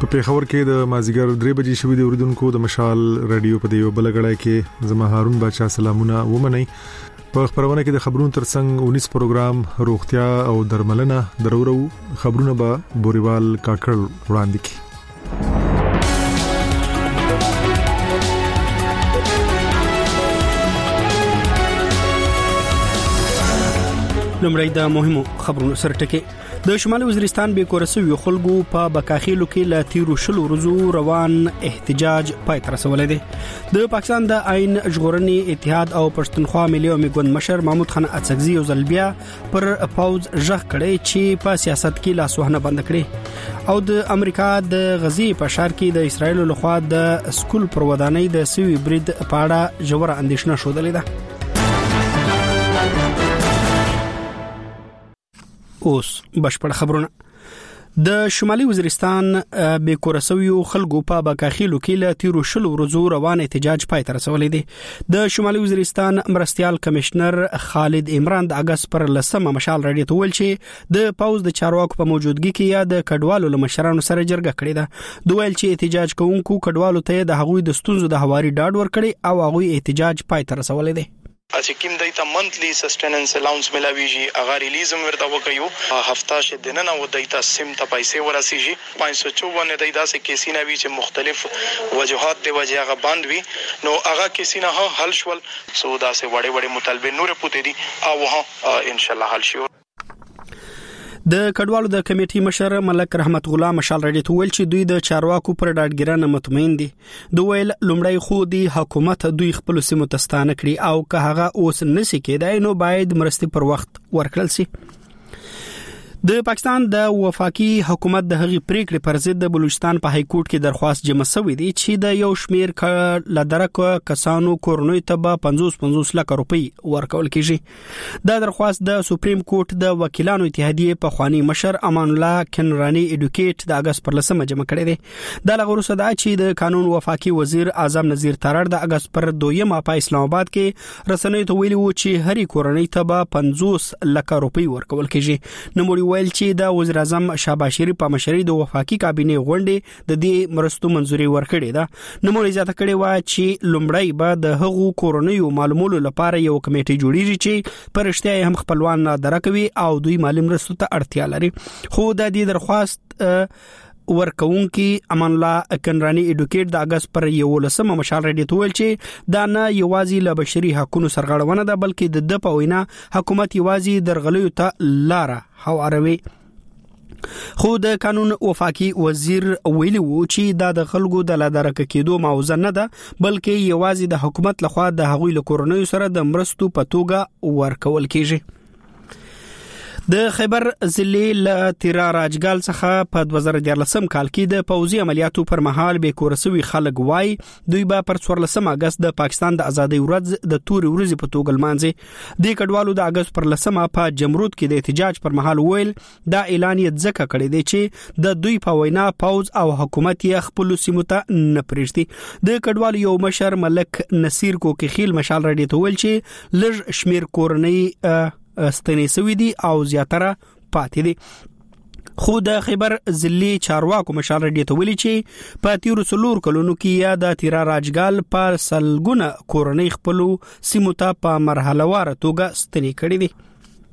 په خبر کې د مازیګر 3 بجې شوې د اوریدونکو د مشال رادیو په دیو بلګړای کې زما هارون بچا سلامونه ومني په خبرونه کې د خبرونو ترڅنګ 19 پروګرام روغتیا او درملنه درورو خبرونه به بوريوال کاکړ وړاندې کی لمړی د مهمو خبرونو سره ټکی د شمالي وزیرستان به کورسوي خلکو په بکاخیلو کې لا تیرو شلو ورځو روان احتجاج پای تر رسولې دي د پاکستان د آئین ژغورنې اتحاد او پښتونخوا ملي امید مشر محمود خان اڅکزي او زلبیا پر پاوز ژغ کړي چې په سیاست کې لاسوهنه بند کړي او د امریکا د غزي په شهر کې د اسرایل لخوا د سکول پر ودانۍ د سوي برید په اړه ژوره اندېښنه شودلې ده اوس بشپړ خبرونه د شمالي وزیرستان به کورسوي خلکو په بکاخیلو کې له تیرو شلو ورځو روان احتجاج پای ته رسولې دي د شمالي وزیرستان مرستيال کمشنر خالد عمران د اگست پر لسمه مشال رادیو ته ویل چې د پاوز د چارواکو په موجودګي کې یا د کډوالو لمشرانو سره جرګه کړې ده دوی ویل چې احتجاج کوونکو کډوالو ته د هغوی د ستونزو د حواري ډاډ ورکړي او هغوی احتجاج پای ته رسولې دي چې کوم دایته منثلی سسټیننس الاونس ملاویږي هغه ریلیزم ورته وکيو هفته شه دننه و دایته سم ته پیسې ورسیږي 554 دایته سه کیسینه وی چې مختلف وجوهات دی وجه هغه باند وی نو هغه کیسینه حل شول سودا سه وړي وړي مطالبه نور پوتې دي او ان شاء الله حل شي د کډوالو د کمیټې مشر ملک رحمت غلام مشال رډي تول چې دوی د چارواکو پر ډاډګرانه مطمئن دي دوی ویل لومړی خو دی حکومت دوی خپل سیمو تستانه کړي او که هغه اوس نسی کېدای نو باید مرستي پر وخت ورکړل شي د پاکستان د وفاقي حکومت د هغې پریکړې پر ضد د بلوچستان په های کورټ کې درخواست جمع شوې دي چې د یو شمیر لدرک کسانو کورنۍ ته به 50 لک روپۍ ورکول کیږي دا درخواست د سپریم کورټ د وکیلانو اتحادیه په خواني مشر امان الله کنرانی اډوکیټ د اگست پر لسمه جمع کړی دی د لغورو صدا چې د قانون وفاقي وزیر اعظم نذیر ترړ د اگست پر 2 په اسلام آباد کې رسنۍ ته ویلي و چې هرې کورنۍ ته به 50 لک روپۍ ورکول کیږي نو ویل چې د وزیر اعظم شهباز شریف په مشرۍ د وفاقي کابینې غونډې د دې مرستو منځوري ورکړې ده نو موږ زیاته کړې و چې لومړی به د هغو کورنیو معلومولو لپاره یو کمیټه جوړیږي چې پرشتیا هم خپلوان درکوي او دوی مالی مرستو ته اړتیا لري خو د دې درخواست ورکوونکی امان الله کنرانی اډوکیټ د اگست پر 11 مشال رډي تول چې دا نه یوازې له بشري حقوقو سرغړونه ده بلکې د په وینا حکومت یوازې درغلیو ته لاره هواروي خو د قانون وفاقي وزیر ویلي وو چې دا د خلکو د لادرک کېدو موضوع نه ده بلکې یوازې د حکومت لخوا د هغوی له کورنیو سره د مرستو په توګه ورکول کیږي د خیبر ضلع له تیرا راجګال څخه په 2014 کال کې د پوځي عملیاتو پر مهال به کورسوي خلک وای دوی به پر 14 اگست د پاکستان د ازادۍ ورځ د توري ورځې په توګه لمانځي د کډوالو د اگست پر 10 په جمرود کې د احتجاج پر مهال ویل دا اعلان یې ځکه کړی دی چې د دوی په وینا پوز او حکومت یې خپل سیمو ته نه پریږدي د کډوالو یو مشر ملک نصیر کوکخیل مشال رډي تول چې لږ شمیر کورنۍ ستنې سوي دي او زیاتره پاتې دي خو د خیبر ضلع چارواکو مشال رډي ته ویلي چې په تیرو څلور کلونو کې یا د تیرا راجګال په سلګونه کورنۍ خپل سیمو ته په مرحله وار توګه ستنې کړې دي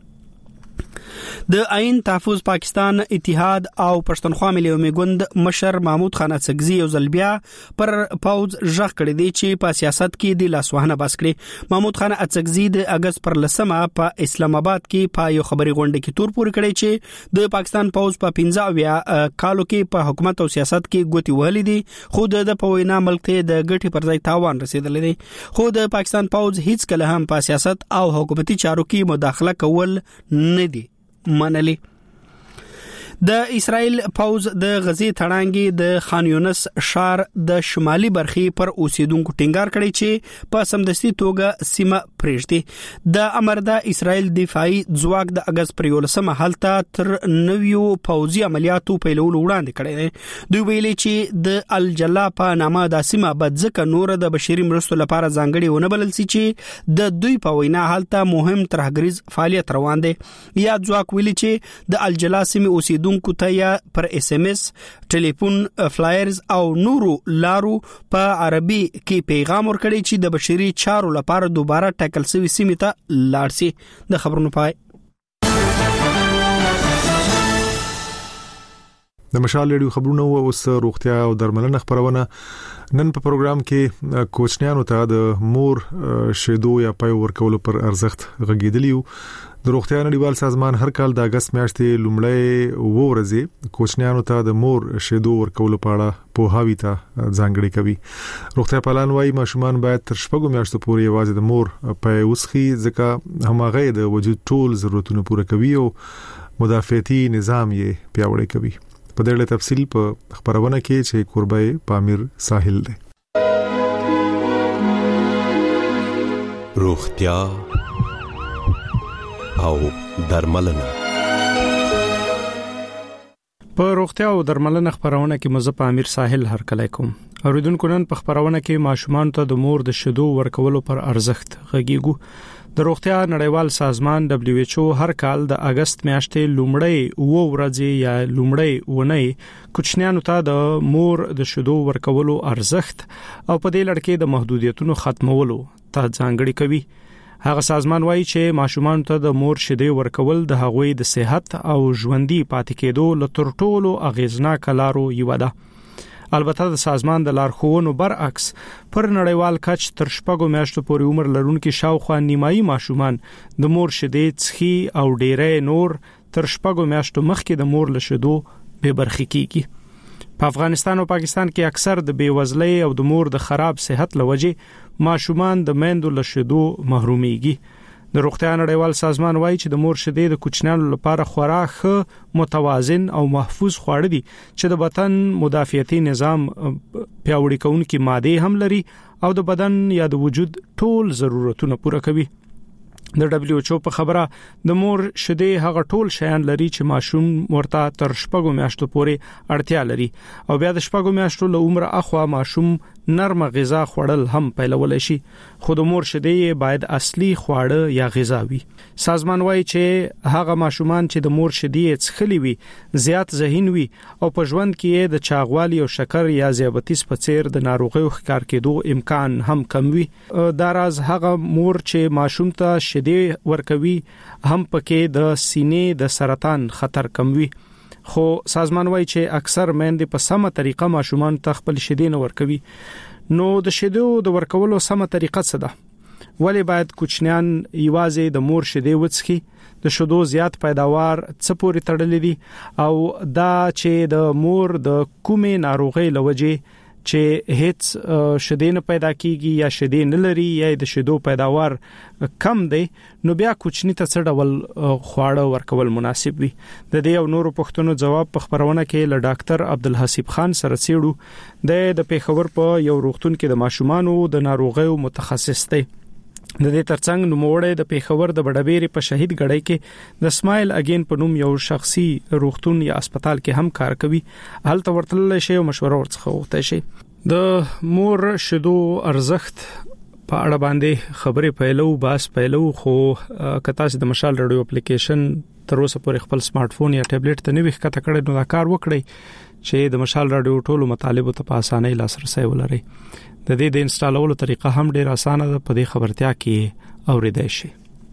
د آئین تحفظ پاکستان اتحاد او پښتونخوا ملي امید مشر محمود خان اڅکزي او زلبیا پر پاوز ژغ کړی دی چې په سیاست کې د لاسوهنه بس کړي محمود خان اڅکزي د اگست پر 10 په اسلام آباد کې په یو خبري غونډه کې تور پورې کړی چې د پاکستان پاوز په 15 کالو کې په حکومت او سیاست کې ګوتی وهلې دي خو د پوینا ملک ته د ګټي پر ځای تاوان رسیدلې دي خو د پاکستان پاوز هیڅ کله هم په سیاست او حکومتي چارو کې مداخله کول نه دي منلی د اسرائیل پوز د غزي تړانګي د خان یونس شار د شمالي برخې پر اوسیدونکو ټینګار کړی چې په سمدستي توګه سیمه پریږدي د امر د اسرائیل دفاعي ځواک د اگست پر 11 حالت تر نویو پوزي عملیاتو پیلولو وړاندې کړی دی دوی ویلي چې د الجلا په نامه د سیمه بدځکه نور د بشري مرستو لپاره ځانګړي ونه بلل سي چې د دوی په وینا حالت مهم ترهګریز فعالیت روان دي یا ځواک ویلي چې د الجلا سیمه اوسیدونکو اوریدونکو ته یا پر اس ام اس ټلیفون فلایرز او نورو لارو په عربي کې پیغام ورکړي چې د بشري چارو لپاره دوباره ټاکل شوی سیمه ته لاړ شي. د خبرونو پای د مشال ریډیو خبرونه اوس روغتیا او درملنه خبرونه. نن په پروګرام کې کوچنیانو ته د مور شیدو یا پای ورکولو پر ارزښت غږیدلیو. د روغتیا نړیوال سازمان هر کال د اگست میاشتې لومړی ورځې کوچنیانو ته د مور شیدو ورکولو په اړه پوهاوی ته ځانګړي کوي. روغتیا پالان وايي ماشومان باید تر 6 میاشتو پورې یوازې د مور پای وسخي ځکه همغه د وجود ټول ضرورتونه پوره کوي او مدافعتي نظام یې پیاوړی کوي. په دې اړه تفصیل په خبرونه کې چې قربای پامیر ساحل دی. روغتیا او درملنه. په روغتیا او درملنه خبرونه کې مزه پامیر ساحل هرکلی کوم. اوریدونکو نن په خبرونه کې ماشومان ته د مور د شیدو ورکولو پر ارزښت غږیږو. د روغتیا نړیوال سازمان WHO هر کال د اگست میاشتې لومړی ورځ یا لومړی ونې کوچنیانو ته د مور د شیدو ورکولو ارزښت او په دې لړ کې د محدودیتونو ختمولو ته ځانګړي کوي. هغه سازمان وایي چې ماشومان ته د مور شیدې ورکول د هغوی د صحت او ژوندۍ پاتې کېدو لپاره ټولو اغیزناک لارو یو ده. البته د سازمان د لارښوونو برعکس پر نړیوال کچ تر 6 میاشتو پورې عمر لرونکي شاوخوا نیمایي ماشومان د مور شیدې څخي او ډیرې نور تر 6 میاشتو مخکې د مور له شیدو به برخې کیږي. په افغانستان او پاکستان کې اکثر د بیوزلۍ او د مور د خراب صحت لوجې ماشومان د میندو له شیدو محروميږي. د روغتیا نړیوال سازمان وایي چې د مور شیدې د کوچنیانو لپاره خورا ښه متوازن او محفوظ خواړه دي چې د بدن مدافعتي نظام پیاوړي کوونکي ماده هم لري او د بدن یا د وجود ټول ضرورتونه پوره کوي. د WHO په خبره د مور شیدې هغه ټول شیان لري چې ماشوم ورته تر 6 میاشتو پورې اړتیا لري او بیا د 6 میاشتو له عمر اخوا ماشوم نرمه غذا خوړل هم پیلول شي. خو د مور شیدې باید اصلي خواړه یا غذا وي. سازمان وایي چې هغه ماشومان چې د مور شیدې څښلې وي زیات ذهین وي او په ژوند کې د چاغوالي او شکر یا ذیابیطس په څیر د ناروغیو ښکار کېدو امکان هم کم وي. دا راز هغه مور چې ماشوم ته شیدې ورکوي هم پکې د سینې د سرطان خطر کم وي. خو سازمان وایي چې اکثر میندې په سمه طریقه ماشومان ته خپل شیدې نه ورکوي. نو د شیدو د ورکولو سمه طریقه څه ده؟ ولی باید کوچنیان یوازې د مور شیدې وڅښي؟ د شیدو زیات پیداوار څه پورې تړلې دي او دا چې د مور د کومې ناروغۍ لوجې چې هیڅ شیدې نه پیدا کیږي یا شیدې نه لري یا د شیدو پیداوار کم دی نو بیا کوچنی ته څه ډول خواړه ورکول مناسب وي. د دې او نورو پوښتنو جواب په خبرونه کې له ډاکټر عبدالحسیب خان سره څېړو. د پیښور په یو روغتون کې د ماشومانو د ناروغیو متخصص دی. د دې ترڅنګ نوموړی د پیښور د بډابېری په شهید ګړی کې د اسماعیل اگین په نوم یو شخصي روغتون یا هسپتال کې هم کار کوي. هلته ورتلل شي او مشوره ورڅخه وغوښتل شي. د مور شیدو ارزښت په اړه باندې خبرې پیلو باس پیلو خو کته چې د مشال رادیو اپلیکیشن تر اوسه پورې خپل سمارټ فون یا ټابلیټ ته نه وښکته کړی نو دا کار وکړي چې د مشال رادیو ټولو مطالبو ته په اسانۍ لاسرسي ولري. د دې د انسټالولو طریقه هم ډېر اسانه ده. په دې خبرتیا کې اوریدای شي.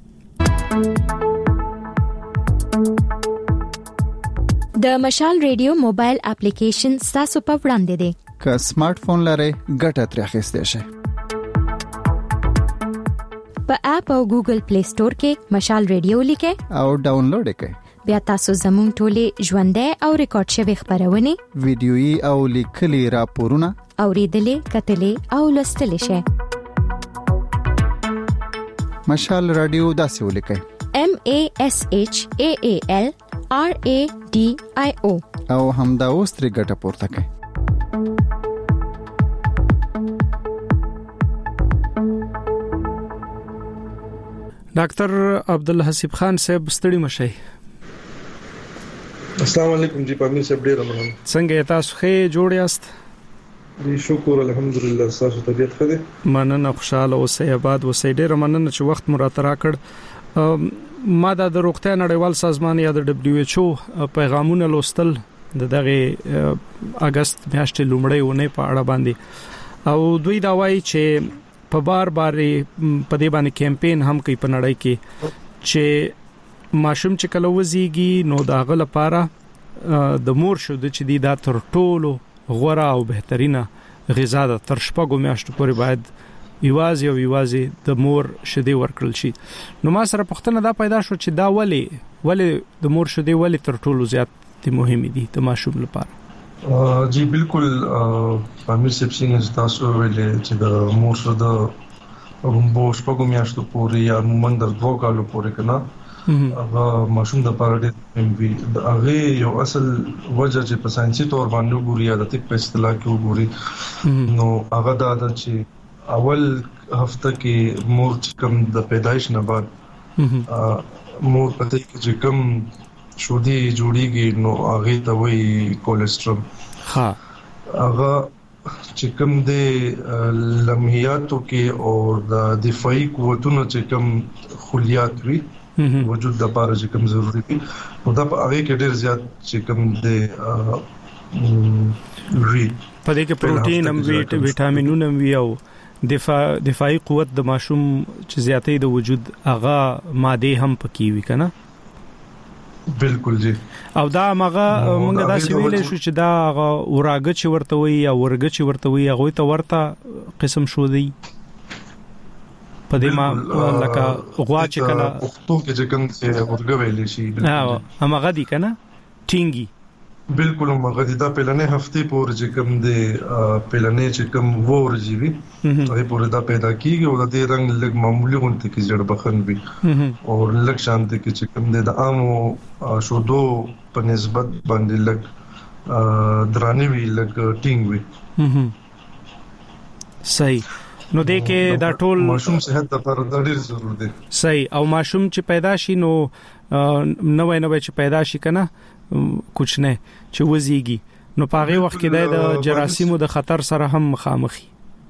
د مشال ریډیو موبایل اپلیکیشن تاسو په وړاندې دی. که سمارټ فون لرئ ګټه ترې اخیستئ شئ. په اپ او ګوګل پلی سٹور کې مشال ریډیو لیکئ او ډاونلوډ کړئ. بیا تاسو زموږ ټولې ژوندۍ او ریکارډ شوی خبرونه ویډیويي او لیکلي راپورونه اوریدلې کتلې او لوستلې شئ. مشال رادیو داسې ولیکئ MASHAALRADIO او همدا اوس ترې ګټه پورته کړئ. ډاکټر عبدالحسیب خان صاحب ستړي مشئ. السلام علیکم جی پامیر صاحب ډیر مننه. څنګه تاسو ښه جوړ یاست؟ دی شکر الحمدلله. تاسو طبيعت ښه ده؟ مننه خوشاله اوسئ آباد اوسئ. ډیر مننه چې وخت مو راته راکړ ما د روغتیا نړیوال سازمان یا د WHO پیغامونه لوستل د دغه اگست میاشتې لومړۍ ونه په اړه باندې او دوی دا وایي چې په بار په دې باندې کمپاین هم کوي په نړۍ کې چې ماشوم چې کله وزيږي نو داغه لپاره د مور شوده چې دی دا تر ټولو غوړه او بهترینه غذا ده تر شپږو میاشتو پورې باید یوازې د مور شیدې ورکړل شي. نو ما سره پوښتنه دا پیدا شو چې دا ولې د مور شیدې ولې تر ټولو زیات مهمه دي د ماشوم لپاره؟ جی بالکل امیر صاحب څنګه تاسو ویلې چې د مور شیدې همبو شپږو میاشتو پورې یا موږ د 2 کالو پورې کنه هغه ماشوم د لپاره ډېر مهم وي. هغه یو اصل وجه چې په ساينسي تور باندې ګوري یا د طب په اصطلاح کې وګوري نو هغه دا چې اول هفته کې مور کم د پیدایش نه بعد مور پته کې چې کم شودي جوړیږي نو هغه ته وایي کولیسټرول. ها هغه چې کم د لمحیاتو کې او د دفاعي قوتونو چې کم خلیات وي وجود د لپاره چې کم ضروری دي نو دا په هغه کې ډېر زیات چې کم د په دې کې پروتین هم ویټامینونه هم وي او دفاعي قوت د ماشوم چې زیاتې د وجود هغه ماده هم پکې وي کنه. بالکل جی. او دا مغه موږ دا سویل شو چې دا اوراګه چې ورته وي یا ورګه چې ورته وي هغه ته ورته قسم شو دی په دې ما لکه غوا چې کله پښتو کې چې کوم څه ورګه ویل شي هغه دی کنه ټینګي بالکل هغه دا پهلنې هفته پورې چې کوم دی پهلنې چې کوم ورځي وي هغه پورې دا پیدا کیږي او د دې رنگ لګ معمولی غونډه کې جوړ بخن وي او لګ شانته کې چې کوم دی د عامو شودو په نسبت باندې لګ درانه وی لګ ټینګ وي. صحیح. نو دې کې دا ټول ماشوم صحت لپاره ډېر ضروري دی. صحیح. او ماشوم چې پیدا شي نو نوې چې پیدا شي کنه کوچ نه چې وزيږي نو پاغه وخت کې د جراثیمو د خطر سره هم مخامخي.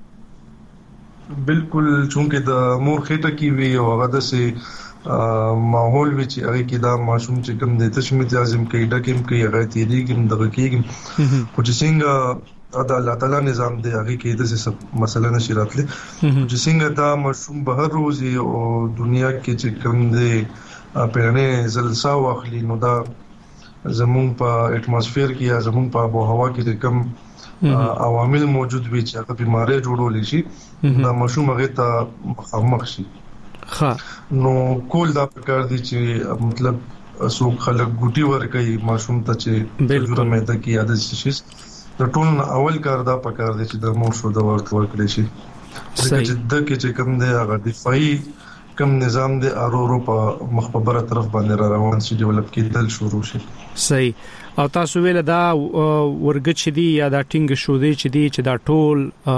بالکل چونکه د مور خېټه کې وی او هغه د سي ماحول وی چې هغه کې دا ماشوم چې کوم د تشمیت لازم کې ډکم کې هغه تیری کې دغه کې خو چې څنګه دا الله تعالی نظام دی هغه کې د څه مسله نشي راتلی چې څنګه دا ماشوم بهر روزي او دنیا کې چې کوم دی پهلنې زلسا واخلي نو دا زمون په اټماسفیر کې یا زمون په آب او هوا کې کم عوامل موجود وي چې هغه بيمارۍ جوړول شي دا ماشوم هغه ته مخامخ شي. ها نو کول دا پکار دي چې مطلب څوک خلک ګوټي ورکړي ماشوم ته چې ضرورت مې ده کې عادت شي د ټول اول کار دا پکار دي چې د مور شو د ورکړي شي چې د کې چې کم دی هغه دفاعي کم نظام د اورو په مخبره طرف باندې روان شي ډیولپ کېدل شروع شي. صحیح. او تاسو ویل دا ورګچ دي یا دا ټینګ شو دی چې دا ټول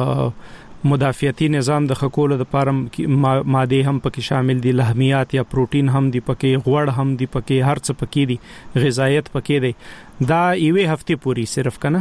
مدافعتي نظام د خکول د پارم ماده هم پکې شامل دي لحمیات یا پروتین هم دي پکې غوړ هم دي پکې هر څه پکې دي غذایت پکې دي دا یوې هفته پوری صرف کنه.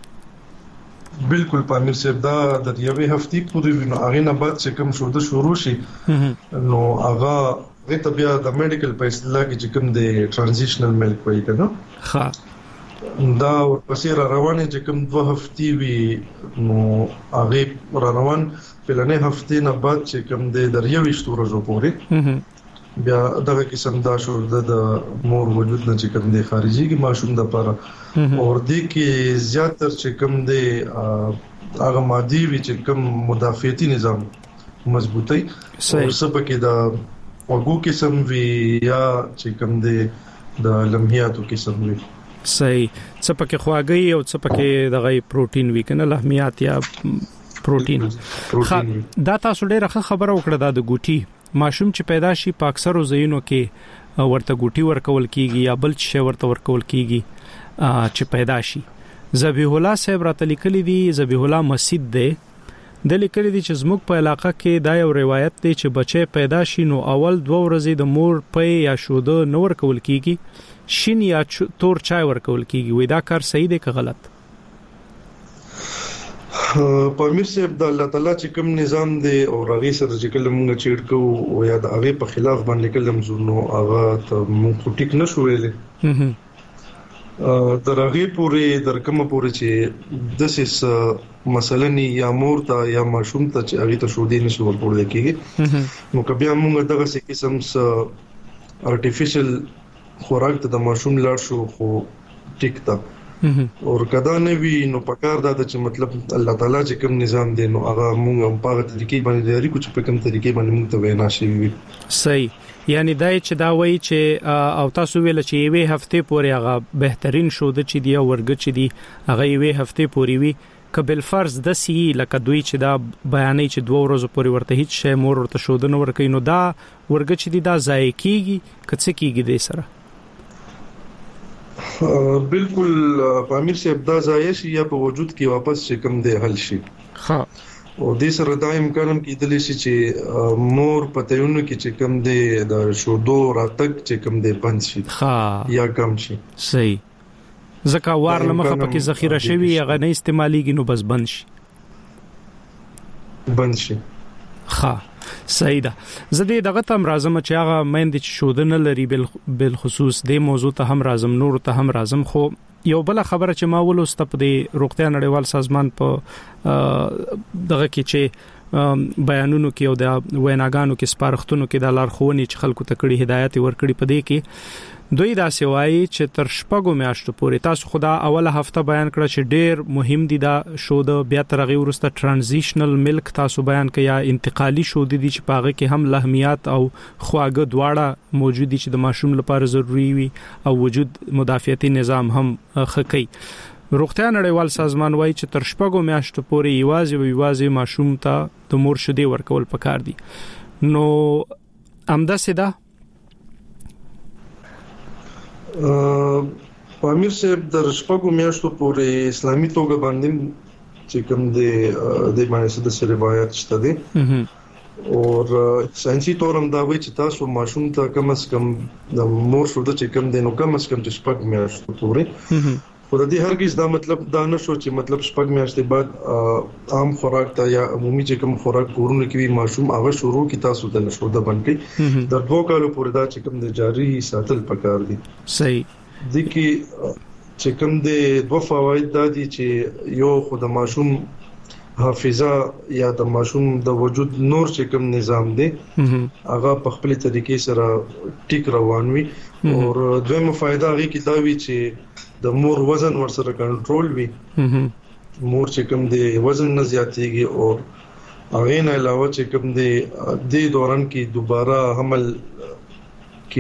بالکل پامیر صاحب دا د یوې هفتې پورې نو هغه نه بعد چې کوم شو د شروع شي نو هغه ته بیا د میډیکل په اصطلاح کې چې کوم د ټرانزیشنل ملک وایي کنه. ها دا ورپسې روانه چې کوم 2 هفتې وي نو هغه روان پلانې هفتې نه بعد چې کوم د دریوي ورځو پورې بیا دغه قسم دا شو د مور وجود نه چې کوم د خارجي کې ماشوم د لپاره اور دې کې زیاتره چې کوم د هغه مادي وی چې کوم مدافعتي نظام مضبوطی او سبکه د وګو قسم وی یا چې کوم د لمحیاتو قسم وی. صحیح. څپکه خواږی او څپکه دغه پروتین وی کنه لحمیات یا پروتین. دا تاسو ډیره خبره وکړه د ګوټي ماشوم چې پیدا شي په اکثرو ځایونو کې ورته ګوټي ورکول کیږي یا بل څه ورته ورکول کیږي چې پیدا شي. ذبیح الله صاحب راته لیکلي دي ذبیح الله مسجد دی د لیکلي دي چې زموږ په علاقه کې دا یو روایت دی چې بچي پیدا شي نو اول 2 ورځې د مور پي یا شوده نو ورکول کیږي شین یا تور چای ورکول کیږي. وې دا کار صحیح دی که غلط؟ پامیر صاحب د الله تعالی چې کوم نظام دی او هغه سره چې کله موږ چیړ کوو او یا د هغه په خلاف باندې کله زونو هغه ته موږ ټیک نشو ویلې درغه پورې درکمه پورې چې د سیس مثلا یا مور ته یا ماشوم ته چې هغه ته شو دي نشو ورکول کېږي نو کبه موږ دغه قسم ارتفیشل خوراک ته د ماشوم لاړ شو خو ټیک تا اور کدا نه وی نو پکار دا چې مطلب الله تعالی چې کوم نظام دی نو هغه موږ په هغه طریقې باندې لري کوم په کوم طریقې باندې موږ ته وینا شي صحیح یعنی دای چې دا وایي چې او تاسو ویل چې یوې هفته پورې هغه بهترین شو د چې دی ورګ چې دی هغه یوې هفته پورې وی کبل فرض د سی لکه دوی چې دا بیانې چې 2 ورځې پورې ورته هیڅ شی مور ورته شودنه ورکې نو دا ورګ چې دی دا ځای کیږي کڅ کیږي د سره بالکل پامیر صاحب دا ځای شي یا په وجود کې واپس چې کم دی حل شي ها او د سره دا امکان هم کېدل شي چې مور پتهونه کې چې کم دی د شودو راتګ چې کم دی بند شي ها یا کم شي صحیح زکه وار لمخه پکې ذخیره شوی هغه نه استعماليږي نو بس بند شي ها صحیح ده زه دغه تم راځم چې هغه مېند چې شودنه لري بل خصوص د موضوع ته هم راځم نور ته هم راځم خو یو بل خبره چې ما ولوست په د روغتیا نړیوال سازمان په دغه کې چې بیانونو کې او د ویناګانو کې سپارښتنو کې د لارښوونې چې خلکو ته کړي هدایت ورکړي په دې کې دوی دا سوای چې تر شپږو میاشتو پورې تاسو خدا اوله هفته بیان کړ چې ډېر مهم دي دا شو د بیا ترغه ورسته ترانزیشنل ملک تاسو بیان کړ یا انتقالي شو دي چې پاغه کې هم لحمیات او خواږه دواړه موجود دي چې د ماشوم لپاره ضروری وي او وجود مدافعتي نظام هم خکې روغتیا نړیوال سازمان وایي چې تر شپږو میاشتو پورې یوازې ماشوم ته د مور شیدې ورکول پکار دي نو امدا سیدا پامیر صاحب در شپږو میاشتو پورې اسلامي توګه باندې چې کوم د باندې د روایت شته دي او ساينسي تور هم دا وایي چې تاسو ماشوم ته کم از کم د مور شو د چې کوم د نو کم از کم چې شپږ میاشتو پورې خو د دې هرگز دا مطلب دا نشو چې مطلب شپږ میاشتې بعد عام خوراک ته یا عمومي چې کوم خوراک کورونه کې ماشوم هغه شروع کی تاسو ته نشو د باندې د 2 کالو پورې دا چې کوم د جاری ساتل پکار دي صحیح د کې چې کوم د 2 فواید دي چې یو خود ماشوم حافظه یا د ماشوم د وجود نور چې کوم نظام دی هغه په خپل طریقې سره ټیک روان وي او دویمه فائدہ هغه کې دا وی چې د مور وزن ورسره کنټرول وي مور چې کوم دی وزن نه زیاتېږي او هغه نه علاوه چې کوم دی د دوران کې دوباره حمل کې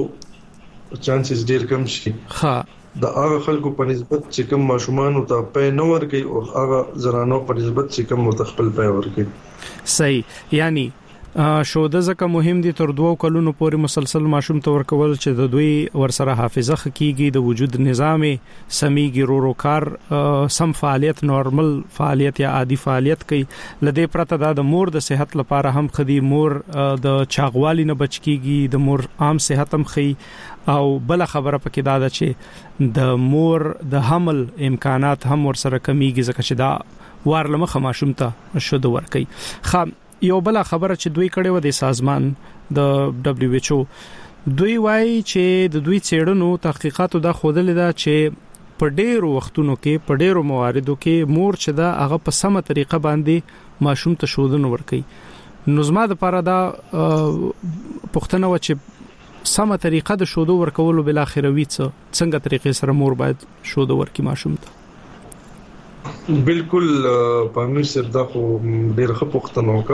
2 چانسز ډیر کم شي ها د هغه خلکو په نسبت چې کوم ماشومان او ته په نور کې او هغه زرانو په نسبت چې کوم متخپل په ور کې صحیح یعنی شو د زکه مهم دي تر 2 کلونو پورې مسلسل ماشوم ته ورکول چې د دوی ورسره حافظه خکېږي د وجود نظام سميږي روکار سم فعالیت نورمال فعالیت یا عادي فعالیت کوي لدې پرته د مور د صحت لپاره هم خدي مور د چاغوالي نه بچ کیږي د مور عام صحت هم خي او بل خبره پکې دا ده چې د مور د حمل امکانات هم ورسره کمیږي ځکه چې دا وارلمخه ماشوم ته شود ورکي خام یو بل خبره چې دوی کړي و د سازمان د دبليو ایچ او دوی وایي چې د دوی څېړنو تحقیقاتو دا خودل دا چې په ډېرو وختونو کې په ډېرو مواردو کې مور چې دا هغه په سمه طریقه باندې ماشوم ته شودنه ورکي نو زما د پاره دا پښتنه و چې سمه طریقه د شودو ورکولو بل اخروي څنګه طریقې سره مور باید شودو ورکي ماشوم ته بالکل پامیر صاحب دا خو ډېر ښه پوښتنه وکړه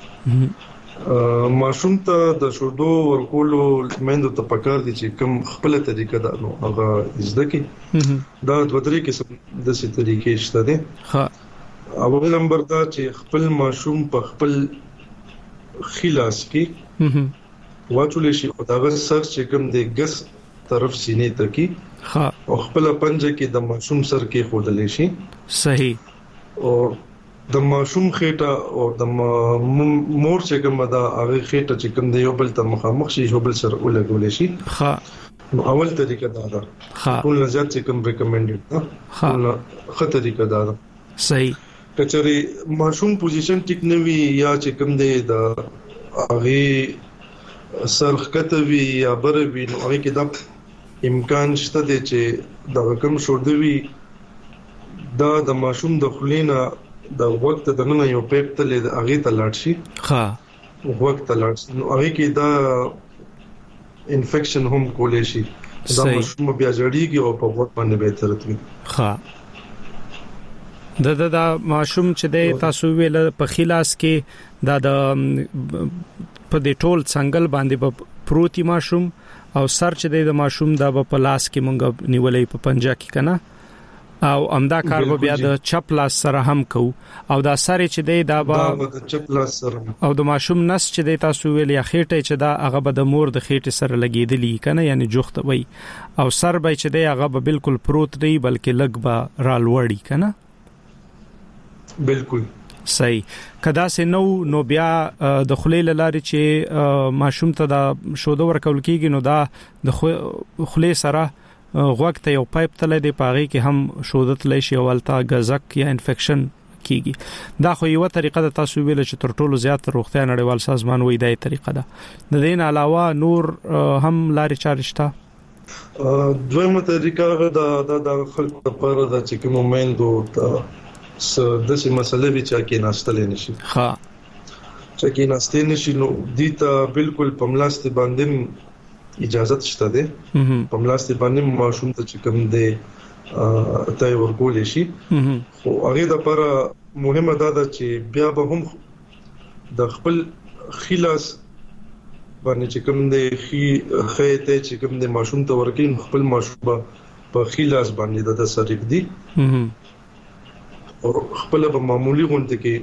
ماشوم ته د شودو ورکولو مېندو ته پکار دي چې کوم خپل طریقه دا نو هغه زده کی دا د وتري کې د سې طریقې شته دي ها اول نمبر دا چې خپل ماشوم په خپل خلاص کې واچول شي او دا سر چې کوم د ګس طرف سینې ته کې ها او خپل پنجه کې د ماشوم سر کې خودل شي صحیح او د ماشوم خېټه او د مور چې کوم دا هغه خېټه چې کوم د یو بل ته مخامخ شي یو بل سره ولګول شي ها نو اول طریقه دا ده ټول زیات چې کوم ریکمندډ ده ها خه طریقه دا ده صحیح کچري ماشوم پوزیشن ټیک نه وي یا چې کوم دی د هغه سرخکته وي یا بر وي نو هغه کې دا امکان شته دی چې دا کوم شوړ دی دا د ماشوم د خلینا د وخت د نن یو پیپ تل د هغه ته لاړ شي ها وخت لاړ شي نو هغه کې دا انفیکشن هم کولې شي دا ماشوم بیا جوړیږي او په وخت باندې به ترت وي ها دا ماشوم چې د تاسو ویل په خلاص کې دا د په دې ټول څنګه باندې په پروتي ماشوم او سر چې د ماشوم دا په لاس کې مونږ نیولې په پنجه کې کنه او امدا کار به بیا د چپ لاس سره هم کو او دا سره چې دا د چپ لاس سره او د ماشوم نس چې د تاسو ویل یا خېټه چې دا هغه به د مور د خېټه سره لګیدلی کنه یعنی جوخت وي او سر به چې دا هغه به بالکل پروت دی بلکې لګ به رالوړی کنه بالکل صحیح کدا سه نو بیا د خلیل لاري چې ماشوم ته دا شوده ورکول کیږي نو دا د خلی سره غوږ ته یو پایپ تللی دی پاغي کې هم شودت لای شي اولتا غزک یا انفیکشن کیږي دا خو یو طریقه د تاسو ویل چې تر ټولو زیات روغتیا نړیوال سازمان وایي دا طریقه ده د دین علاوه نور هم لاري چارشتا دویمه طریقه د خلکو لپاره د چې کوم مومنت داسې مسلې به چې کې ناشتلې نشي ها چې کې ناشتې نشي نو دیتا بالکل پملاست باندې اجازه شته ده پملاست باندې ماشوم ته چې کوم دی ته ورکول شي خو هغه د لپاره مهمه ده چې بیا به هم د خپل خلاص باندې چې کوم دی خېته چې کوم دی ماشوم ته ورکین خپل ماشوم په خلاص باندې د تصریف دی او خپل په معمولی غونډه کې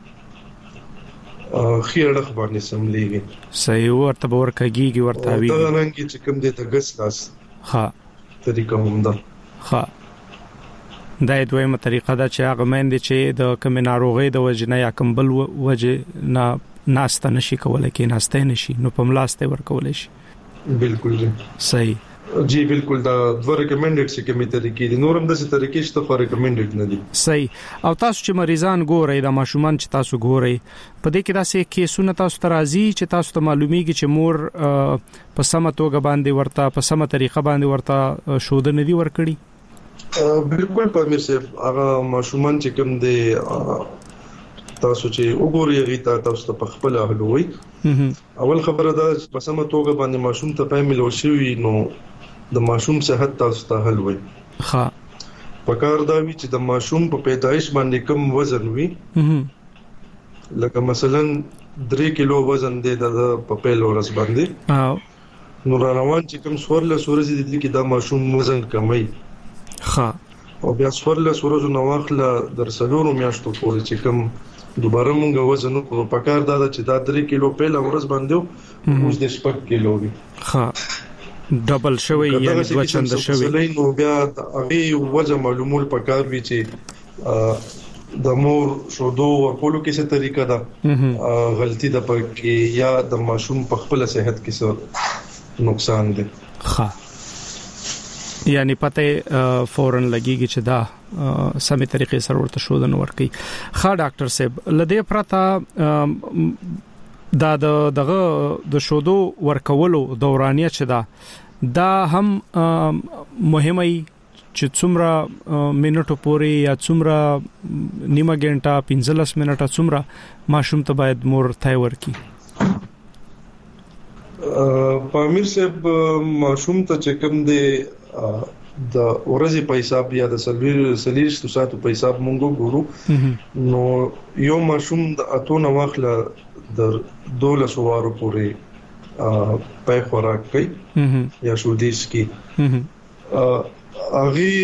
خیرړخ باندې سمليږي صحیح ورته ورکګيږي ورته وی دا نن کې چې کوم دې د غس لاس ها طریقه هم ده ها دا دویمه طریقه ده چې هغه مند چې د کوم ناروغي د وجنه یا کمبل وجه نه ناشته نشي کولای کې ناشته نشي نو په ملاسته ورکول شي بالکل صحیح جی بالکل دا دوه ریکمندډ چې کومې طریقې دي نورم د څه طریقې شته خو ریکمندډ نه دي صحیح او تاسو چې مریضان ګورئ د ماشومان چې تاسو ګورئ په دې کې داسې کیسونه تاسو ته راځي چې تاسو ته معلومیږي چې مور په سمه توګه باندې ورته په سمه طریقه باندې ورته شوده نه دی ورکړي بالکل په امیر صاحب هغه ماشومان چې کوم دي تاسو چې وګورئ غیتا تاسو ته خپل اهلوي اول خبره ده په سمه توګه باندې ماشوم ته پېمل وشوي نو د ماشوم صحت تاسو ته حل وي ها پکار دا وی چې د ماشوم په پیدایش باندې کم وزن وي لکه مثلا 3 کیلو وزن دی د په پیل ورځ باندې نو روان چې کم سورله سورزي دي کې دا ماشوم وزن کمای ها او بیا سورله سورزو نو واخله در سلورو میاشتو پورې چې کم دوباره مونږ وزن کو پکار دا چې دا 3 کیلو پیل ورځ باندې اوس د 6 کیلو وي ها ډبل شوی یا دوه چنده شوی نو بیا هغه وجه معلومول پکار وی چې د مور شودو ورکولو کې څه طریقه ده غلطي ده پکې یا د ماشوم په خپل صحت کې څه نقصان ده ها یعنی پته فورن لګیږي چې دا سمې طریقې سره ورته شودن ورکي ښه ډاکټر صاحب لدې پرتا دا دغه د شودو ورکولو دورانیه چې دا هم مهمه چې څومره منټو پورې یا څومره نیمه غنټه 15 منټه څومره ماشوم ته باید مور ته ورکي پامیر صاحب ماشوم ته چې کوم دی د ورځې په حساب یا د سلیش ساتو په حساب مونږ ګورو نو یو ماشوم د اتونه واخله در 12 وارو پورې پای خوراک کوي یا شودیس کی اغي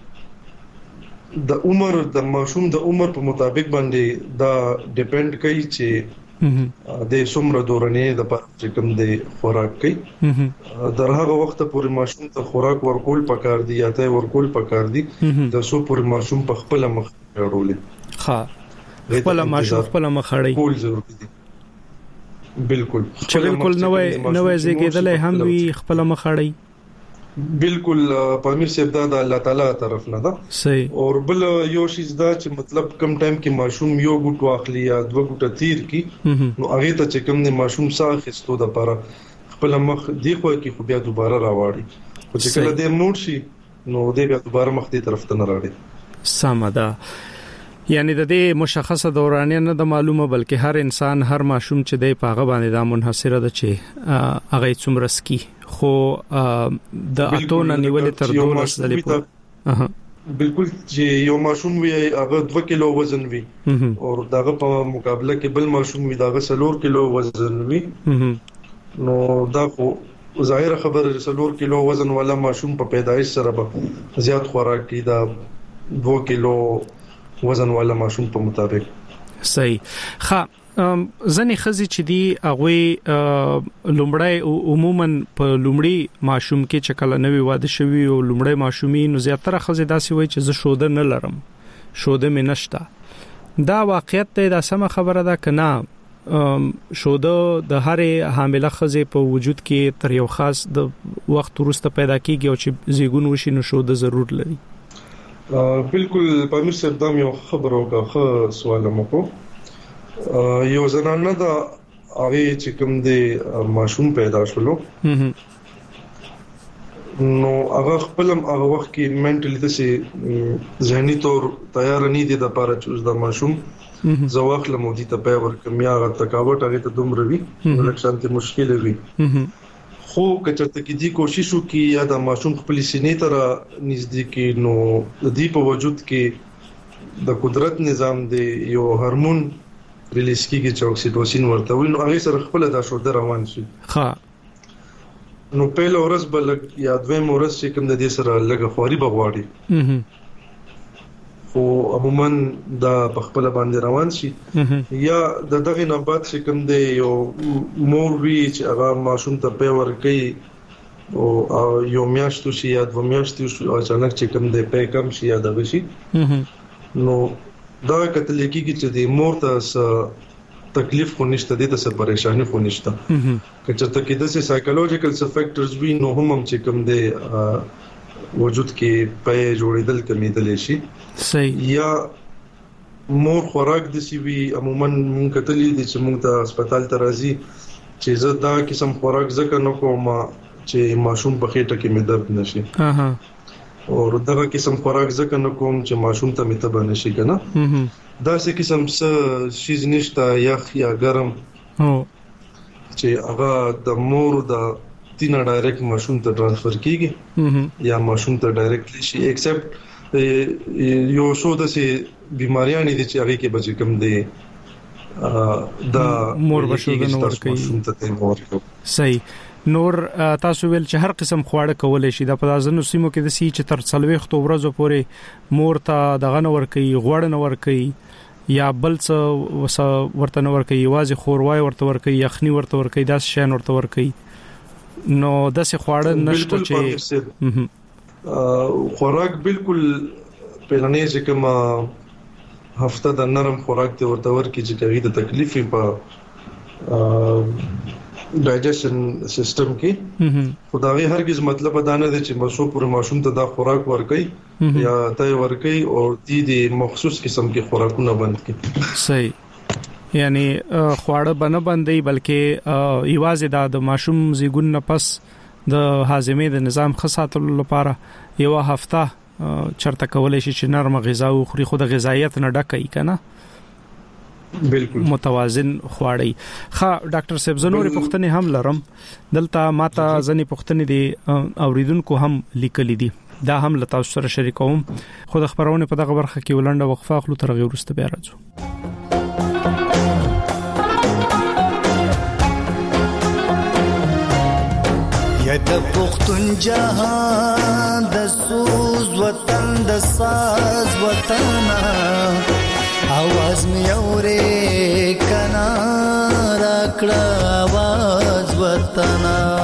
د عمر د ماشوم د عمر په مطابق باندې دا ډیپند کوي چې د څومره دورانه د پاتې کوم د خوراک کوي در هغه وخت پورې ماشوم ته خوراک ورکول پکار دی یا ته ورکول پکار دی د سو پورې ماشوم په خپل مخ وړول ها خپل ماشوم خپل مخ اړي کول ضروري دي بالکل چې بالکل نوې زیږیدلې هم وی خپل مخ اړي بالکل پامیر صاحب دا د الله تعالی طرف نه ده صحیح. او بل یو شی دا چې مطلب کم ټایم کې ماشوم یو ګوټ واخلي یا دوه ګوټه تیر کی نو هغه ته چې کم نه ماشوم ساه خستو د لپاره خپل مخ دی خو کې خو بیا دوباره راوړي او چې کله دې موډ شي نو دې بیا دوباره مخ دې طرف ته نه راړي. سمدا یعنی د دې مشخصه دورانیه نه د معلومه بلکې هر انسان هر ماشوم چې دی پاغه باندې دا منحصره ده چې هغه څومره سکی خو د اتونه نیولې تر 12 ځلې په بالکل چې یو ماشوم وي هغه 2 کیلو وزن وي او داغه په مقابله کې بل ماشوم وي داغه 4 کیلو وزن وي نو دا خو ظاهر خبره 4 کیلو وزن والا ماشوم په پیدایش سره به زیات خوراک کی دا 2 کیلو وزن والا ماشوم په مطابق. صحیح. ځنې خزي چې دی هغه لومړی عموما په لومړی ماشوم کې چې کله نوې واده شوی او لومړی ماشومي نو زیاتره خزي داسې وای چې زه شوده نه لرم شوده مې نشته دا واقعیت دی دا سم خبره ده کنه شوده د هرې حامله خزي په وجود کې تر یو خاص د وخت وروسته پیدا کیږي او چې زیګون وشي نو شوده ضرور لري. بالکل پامیر صاحب دا یو خبرو کا سوال مکو یو زنانه دا هغه چې کوم دی ماشوم پیدا شولو نو هغه خپلم هغه وخت کې منټلی د ذهني تور تیار نه دي د لپاره چې د ماشوم زواخ لمودي ته په ورکه میا غ تکاوت هغه ته دومره وي لکشان ته مشکل وي خو کچته کې دی کوشش وکي یا د ماشوم خپل سینې تر نږدې کې نو د دې په وجود کې د قدرت نظام دی یو هورمون ریلیز کیږي چې اکسیټوسین ورته وي نو هغه سره خپل د شوده روان شي. ها نو په لورس بل یا دویم ورس چې کوم د دې سره لګه خوري بغواړي خو عموما دا په خپل باندې روان شي یا د دغه نه بعد چې کوم دی یو مور وی چې هغه ماشوم ته په ورکې او یو میاشتو شي یا 2 میاشتو شي او اچانک چې کوم دی په کم شي یا دغه شي نو دا کتل کېږي چې د مور ته تکلیف خو نشته دي ته پریشانی خو نشته کچته کې د سایکولوژیکل فیکټرز وی نو هم چې کوم دی وجود کې په جوړېدل کمیدل شي. صحیح. یا مور خوراک د سی وی عموما مونږ کتلې دي چې مونږ ته هسپتال ته راځي چې زه دا قسم خوراک ځکه نه کوم چې ماشوم په خېټه کې مې درد نشي او دا قسم خوراک ځکه نه کوم چې ماشوم ته مې تبه نشي کنه دا څه قسم څه شیز نشته یخ یا ګرم چې هغه د مور د تینا ډایرکټ ماشوم ته ټرانسفر کیږي یا ماشوم ته ډایرکټلی شي ایکسپټ یو څو د سي بیماریاں دي چې هغه کې بچ کم دي دا مور بشو د نور کوي. صحیح. نور تاسو ویل چې هر قسم خواړه کولای شي د پدازنو سیمو کې د سی چې تر 40 ورځې پورې مور ته دغه نور کوي غوړ نور کوي یا بل څه ورته نور کوي واځي خوروای ورته ور کوي یخني ورته ور کوي داس شین ورته ور کوي نو داسې خواړه نشته چې خوراک بالکل پهلنې چې کوم هفته د نرم خوراک ته ورته ورکی چې کوي د تکلیف په ډایجیشن سیستم کې خدای هرگز مطلب دا نه دی چې مسو پر ماشوم ته دا خوراک ورکي یا ته ورکي او دې مخصوص قسم کې خوراکونه بند کړي. صحیح. یعنی خواړه بنه بندي بلکې ایوازه د ماشوم زیګون نه پس د هاضمې د نظام خاصاتلو لپاره یو هفته چرته کولای شي چې نرم غذا او خوري خود غذایت نه ډکې کنه بالکل متوازن خواړی. ښه ډاکټر صاحب زنوري پښتنې هم لرم دلته ماته ځنې پښتنې دي اوریدونکو هم لیکلي دي دا هم لتا سره شریکوم خود خبرونه په دغه برخه کې ولنډه وقفه خلو تر غیر ورسته بیا راځو. یا د پښتون جهان د سوز وطن د ساز وطن आवाज می اورې کنا راکړه आवाज وطن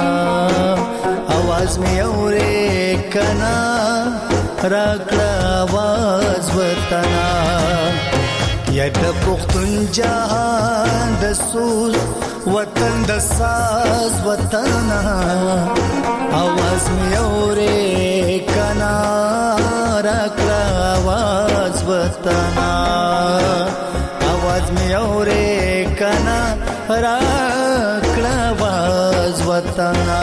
आवाज می اورې کنا راکړه आवाज وطن یا د پښتون جهان د سوز وطن د ساز وطن आवाज می اورې وطنا आवाज में औरे कना राकड़ा आवाज वतना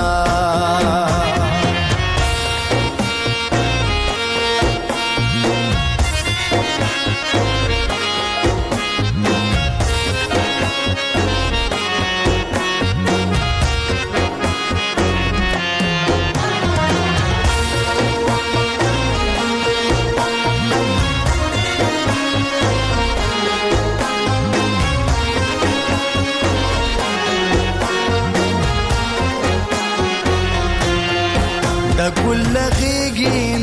كل غيقين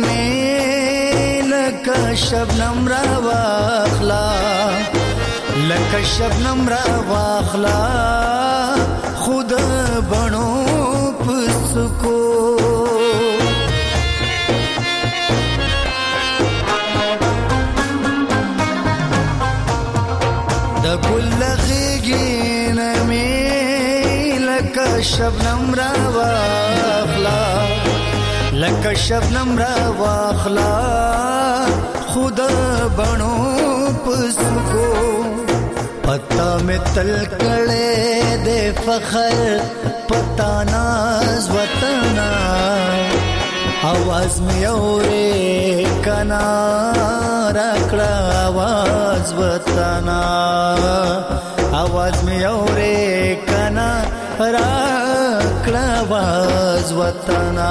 لك شبنم رواخلا لك شبنم رواخلا خود بنو پسکو دا كل غيقين لك شبنم رواخلا لکه شبنم را واخلا خود بنو پسکو پتا میں تل کڑے دے فخر پتا ناز وطنا आवाज में औरे कना राकड़ा आवाज वतना आवाज में औरे कना राकड़ा आवाज वतना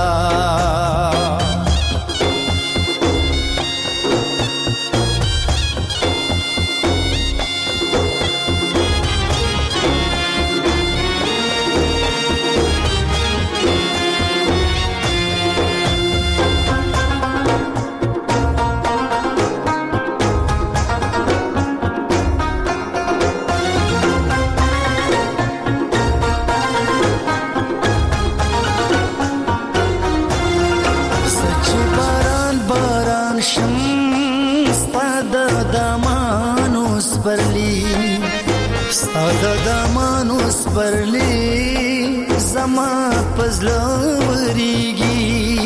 دمانوس پرلی زما پزلوریگی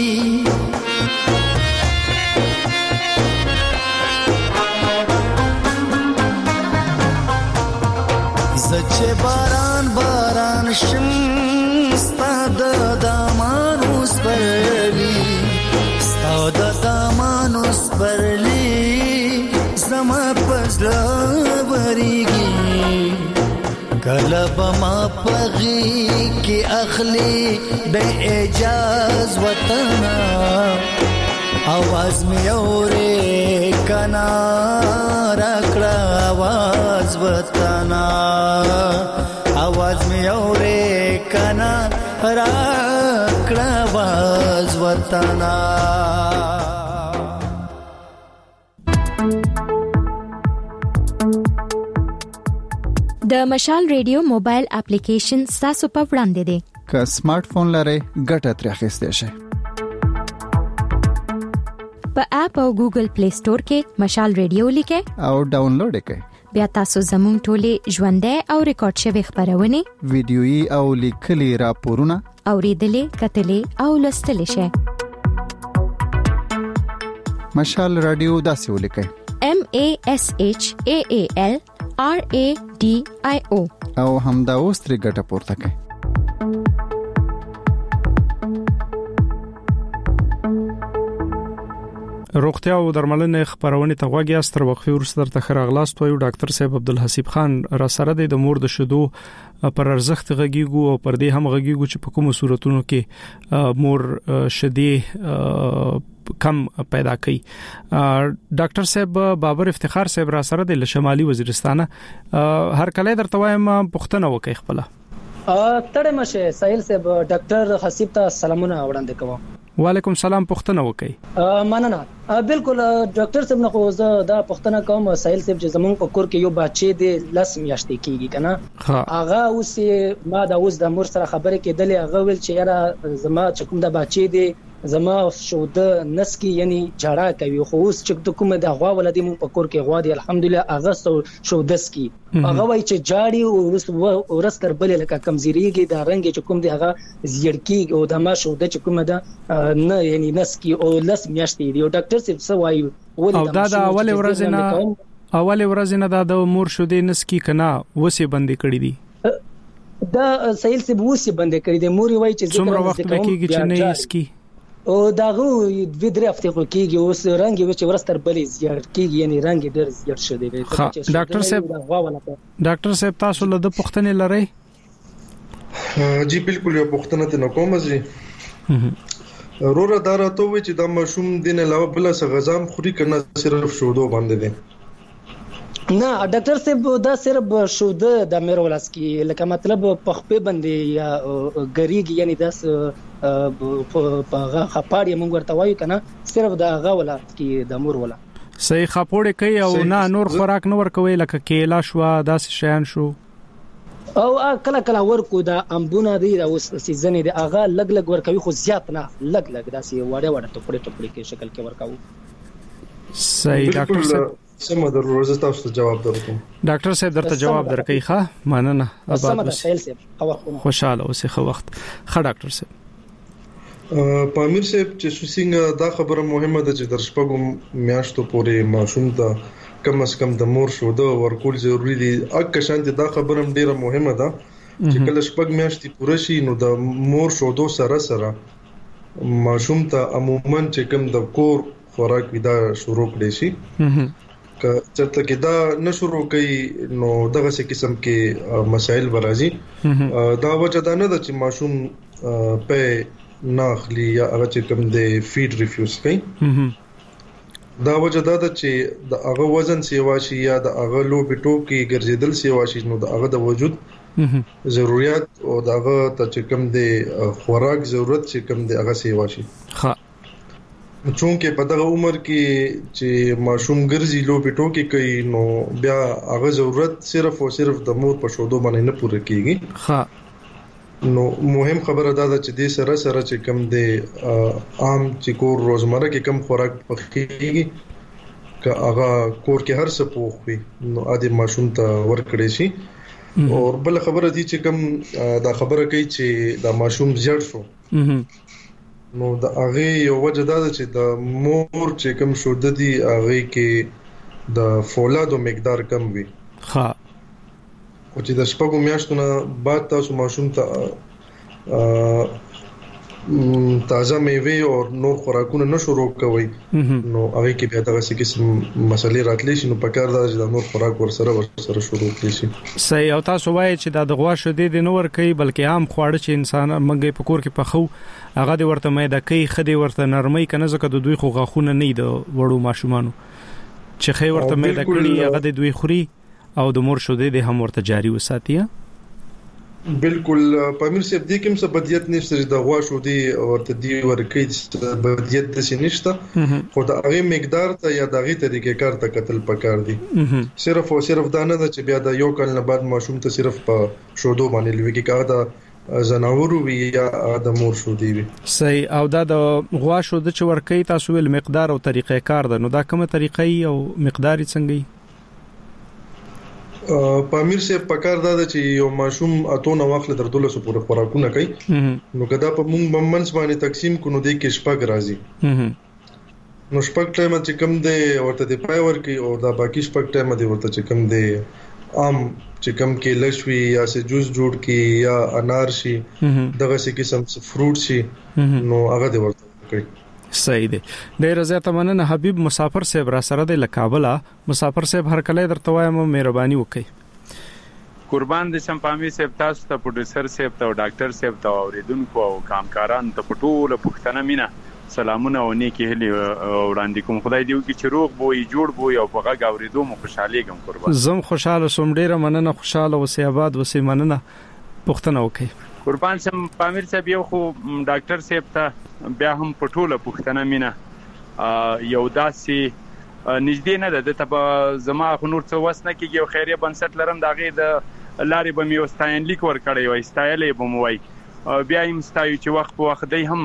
زچه باران باران شم ستاد دمانوس پرلی ستاد دمانوس پرلی زما پزلوریگی کلب ما پغی کی اخلی بے اجاز وطنا आवाज में औरे कना राकड़ा आवाज वतना आवाज में औरे कना राकड़ा आवाज वतना د مشال ریډیو موبایل اپلیکیشن تاسو په وړاندې دی که سمارټ فون لرئ ګټه ترې اخیستئ شئ په اپ او ګوګل پلی سٹور کې مشال ریډیو لیکئ او ډاونلوډ یې کړئ بیا تاسو زموږ ټولې ژوندۍ او ریکارډ شوی خبرونه ویډیويي او لیکلي راپورونه اوریدلې کتلې او لوستلې شئ مشال رادیو داسې ولیکئ MASHAALRADIO او همدا اوس ترې ګټه پورته کړئ روغتیا او درملنې خبرونه ته غوږی استر وقفه ورسره تر خراغلاست وایو ډاکټر صاحب عبدالحسیب خان را سره د مور د شدو پر ارزښت غږیږو او پر دې هم غږیږو چې په کومو صورتونو کې مور شدي کم پیدا کوي ډاکټر صاحب بابر افتخار صاحب را سره د شمالي وزیرستان هر کله درته وایم پښتنه وکي خپل تړه مشه ساحل صاحب ډاکټر حسیب ته سلامونه وړاندې کوم وعلیکم سلام پښتنه وکي مننه بالکل ډاکټر صاحب نه خو زه دا پښتنه کوم ساحل صاحب چې زمونږ په کور کې یو بچی دی لس میاشتې کیږي کنه هغه اوس ما دا اوس د مور سره خبرې کېدلې هغه ویل چې یاره زما چې کوم دا بچی دی زما شوده نس کې یعنی جړه کوي خو اوس چې کومه د غوا ولدي مون په کور کې غوا دي الحمدلله اغه شودس کې هغه وای چې جاړي او ورس تر بل لکه کمزوريږي د رنګ چې کوم دی هغه زیړکی او د ما شوده چې کومه ده نه یعنی نس کې او لس میاشتې دی او ډاکټر صاحب سوای او دا د اول ورځ نه د مور شودې نس کې کنا وسه بندي کړی دي دا سهیل سے وسه بندي کړی دي مور وای چې څومره وخت کېږي چې نه اسکی او داغه د درې هفته کېږي اوس رنګ وچ ورستر بلې زیات کېږي یعنی رنګ ډېر زیات شوی دی ډاکټر صاحب تاسو له د پښتنې لري جی بالکل یو پښتنه ته نو کوم زی رورا دارا ته وی چې د مشوم دین علاوه بل څه غزام خوري کنه صرف شودو باندې دي نه ډاکټر صاحب دا صرف شوده د میرولاس کې لکه مطلب پخپه باندې یا غریګ یعنی داس په خپاړی مونږ ورته وایو کنه صرف دا غولا کې د مور ولا صحیح خپوړې کوي او نه نور خوراک نه ورکوي لکه کېلا شو داس شیان شو او کله ورکو دا امبونه دی دا اوس سیزن دی اغه لګ ورکوي خو زیات نه لګ داسي وړه ټوکړي کې شکل کې ورکاو صحیح ډاکټر صاحب سم د روزه تاسو ته جواب درکوم ډاکټر صاحب درته جواب درکې ښه مننه اباد خوشاله اوسې خو وخت ښه ډاکټر صاحب پامیر صاحب چې څنګه دا خبره مهمه ده چې در شپږم میاشتو پورې ماشوم ته کم از کم د مور شوده ورکول ضروری دي اګه شانتي دا خبره ډیره مهمه ده چې کله شپږ میاشتې پوره شي نو د مور شودو سره ماشوم ته عموما چې کوم د کور خوراک ودا شروع کړي شي که چرته کې دا نشورو کوي نو دغه څه قسم کې مسائل برازي دا وجه دا نه ده چې ماشوم په ناخلی یا هغه چې کوم د فیډ ریفیوز کوي دا وجه دا ده چې د هغه وزن سیوا شي یا د هغه لوبي ټوکی ګرځیدل سیوا شي نو د هغه د وجود ضرورت او د هغه ته چې کوم د خوراک ضرورت چې کوم د هغه سیوا شي ها چونکه په دغه عمر کې چې ماشوم ګرځي لوبي ټوکی کوي نو بیا هغه ضرورت صرف او صرف د مور په شودو باندې نه پوره کیږي ها نو مهم خبره دا ده چې د سره چې کم د عام چې کور روزمره کې کم خوراک پخېږي که هغه کور کې هر څه پوخ وي نو عادي ماشوم ته ورکړي شي او بل خبره دي چې کم دا خبره کوي چې دا ماشوم زیړ شو نو د هغه یو وجه دا ده چې د مور چې کم شوده دي هغه کې د فولادو مقدار کم وي ها او چې د شپږو میاشتو نه بعد تاسو ماشوم ته تازه میوه او نور خوراکونه نشورو کوي نو هغه کې بیا دغه څه قسم مسلې راتلی شي نو پکار دا چې د نور خوراک ورسره شروع کړي شي صحیح او تاسو وایي چې د غوا شودې د نور کوي بلکې عام خواړه چې انسان منګي په کور کې پخو هغه د ورته مېده کوي خدي ورته نرمي کنه ځکه د دوی خو غاخونه نه د وړو ماشومانو چې خې ورته مېده کړي هغه د دوی خوري او د مور شودې د هم ورته جاری وساتي بالکل پامیر صاحب دې کوم څه بدیت نشته چې د غوا شودې ورته دی ورکې بدیت د سینشته خو د هغه مقدار ته یا د هغه طریقې کار ته قتل پکار دي صرف او صرف دا نه چې بیا د یو کال نه بعد ماشوم ته صرف په شودو باندې لوي کې کار دا زناورو وی یا د مور شودې وي صحیح او دا د غوا شوده چې ورکې تاسو ول مقدار او طریقې کار ده نو دا کومه طریقې او مقدار څنګه پامیر سے پکار دا چې یو ماشوم اتونه واخله در 1200 پورې خوراکونه کوي نو کدا په مونږ بمنس باندې تقسیم کونو دی کې شپږ راځي نو شپږ ټایم چې کم دی ورته دی پای ورکی او دا باقی شپږ ټایم دی ورته چې کم دی عام چې کم کې لښوي یا سه جوس جوړ کی یا انار شي دغه څه قسم فروټ شي نو هغه دی ورته کوي صحیح دی ډیر زیاته مننه حبیب مسافر صاحب را سره د لکابلا مسافر صاحب هر کله درته وایم مهرباني وکړئ قربان دې سم پامي صاحب تاسو ته پروډوسر صاحب ته او ډاکټر صاحب ته اوریدونکو او کامکاران ته پټوله پښتنه مینا سلامونه او نیکی هلي وړاندې کوم خدای دې وکړي چې روغ بوې جوړ بوې او په غږ اوریدو مو خوشاله ګم قربان زم خوشاله سوم ډیره مننه خوشاله اوسې آباد اوسې مننه پښتنه وکړئ قربان سم پامیر صاحب یو خو ډاکټر صاحب ته بیا هم پټوله پښتنه مینا یو داسي نږدې نه ده ته زما خو نور څه وسنه کېږي او خیریه بنسټ لرم دغه د لارې به مې واستاین لیک ور کړی وای استایلې به مو وای بیا هم ستایو چې وخت په وخت دی هم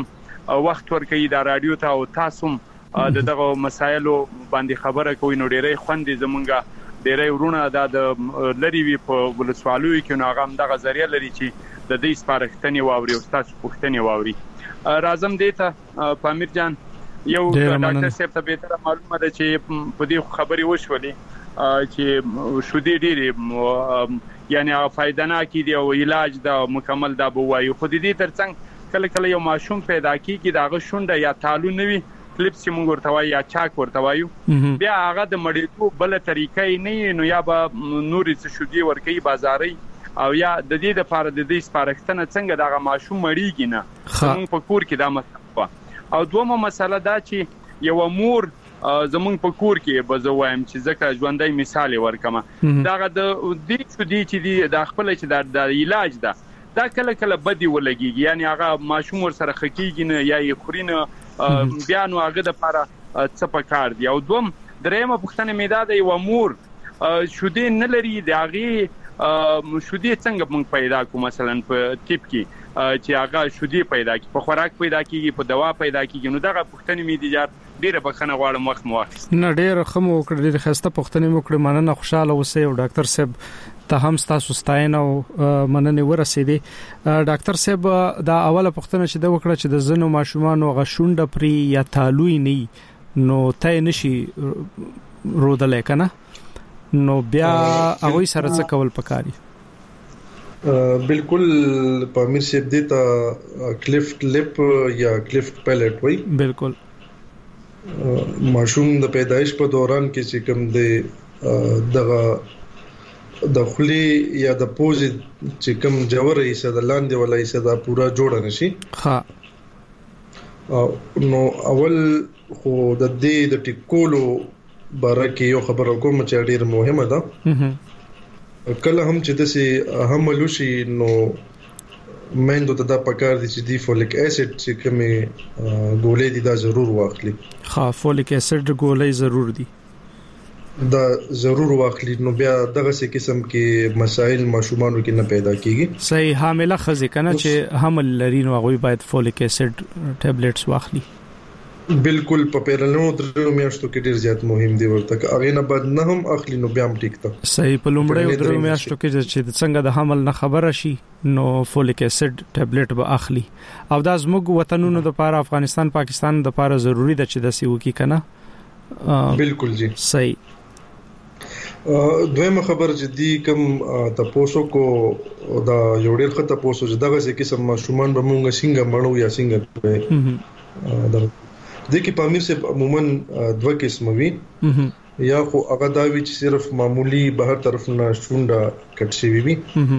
وخت ورکړي د رادیو ته او تاسو دغه مسایلو باندې خبره کوي نو ډېرې خوندې زمونږه ډېرې ورونه د لری وی په ولسوالۍ کې نو هغه دغه ذریعہ لري چې د دې سپارښتنې واوري او تاسو پوښتنې واوري. راځم دې ته پامیر جان یو ډاکټر صاحب ته به معلومه ده چې په دې خبرې وشولې چې شو دې ډېرې یعنی فائدہ نه کیدی او علاج د مکمل دا بوایو خو دې ترڅنګ کله یو ماشوم پیدا کیږي داغه شونډه یا تالو نوي کلیپس چې موږ ورته وایو یا چاک ورته وایو بیا هغه د مړیتوب بل طریقې نه نو یا به نورې څه شودي ورکي بازاري او یا د دې لپاره د دې سپارښتنه څنګه دغه ماشوم مړیږي نه موږ په کور کې دا مسله او دومره مسله دا چې یو مور زمونږ په کور کې به زه وایم چې ځکه ژوندۍ مثال ورکم دغه د دې شودي چې د خپل چې د علاج ده دا کله بدی ولګي یعنی هغه ماشوم ور سره خکېږي نه یا یې خورینه بیا نو هغه د لپاره څه پکار دی او دوم درېمه پوښتنه مې دا ده یو مور شودي نه لري د هغه شودي څنګه موږ پیدا کوو مثلا په ټیپ کې چې هغه شودي پیدا کی په خوراک پیدا کیږي په دوا پیدا کیږي نو دغه پوښتنه مې دي ډیره بخنه غواړم وخت مواخست نه ډیره خمو کړ ډیره خسته پوښتنه مې کړې مننه خوشاله اوسې او ډاکټر صاحب ته هم تاسو ستاینه او مننه ورسېدي. ډاکټر صاحب دا اوله پوښتنه چې د وکړه چې د زنو ماشومان غشونډه پری یا تالوي نه نو ته نشي رودلې کنه نو بیا هغه سره څه کول پکاري؟ بالکل پامیر صاحب دې ته کلیفټ لپ یا کلیفټ پیلټ وای بالکل ماشوم د پیدایش په دوران کې چې کوم د دغه د خلی یا د پوزي چې کوم جوړه یې ساده لاندې ولای ساده پورا جوړ نشي نو اول خو د دې د ټیکولو بارکه یو خبره کوم چې ډیر مهمه ده کله هم چې دسي حملوشي نو مېندو ته دا پکار دي چې دی فولیک اسید چې کومه ګولې دي دا ضرور واخلي فولیک اسید ګولې ضرور دي دا ضرور واخلي نو بیا دغه څه قسم کې مسائل ماشومانو کې نه پیدا کیږي صحیح حامله خزې کنه چې حمل لري نو هغه باید فولیک اسید ټابلیټس واخلي بالکل په پیرلونو درو میاشتو کې ډیر زیات مهم دی ورته هغه نه بعد نه هم اخلي نو بیا هم ټیک ته صحیح په لومړی درو میاشتو کې چې څنګه د حمل نه خبره شي نو فولیک اسید ټابلیټ به اخلي او دا زموږ وطنونو د لپاره افغانستان پاکستان د لپاره ضروری ده چې د سیو کې کنه بالکل جی صحیح. دویمه خبر چې دی کوم تاسو کو دا یو ډیر ښه تاسو چې دغه څه قسم ماشومان به مونږ څنګه مړو یا څنګه دا د کی پامیر سے عموما دوه قسم وي یا خو هغه دا وی چې صرف معمولی بهر طرف نه شونډه کټ شي وي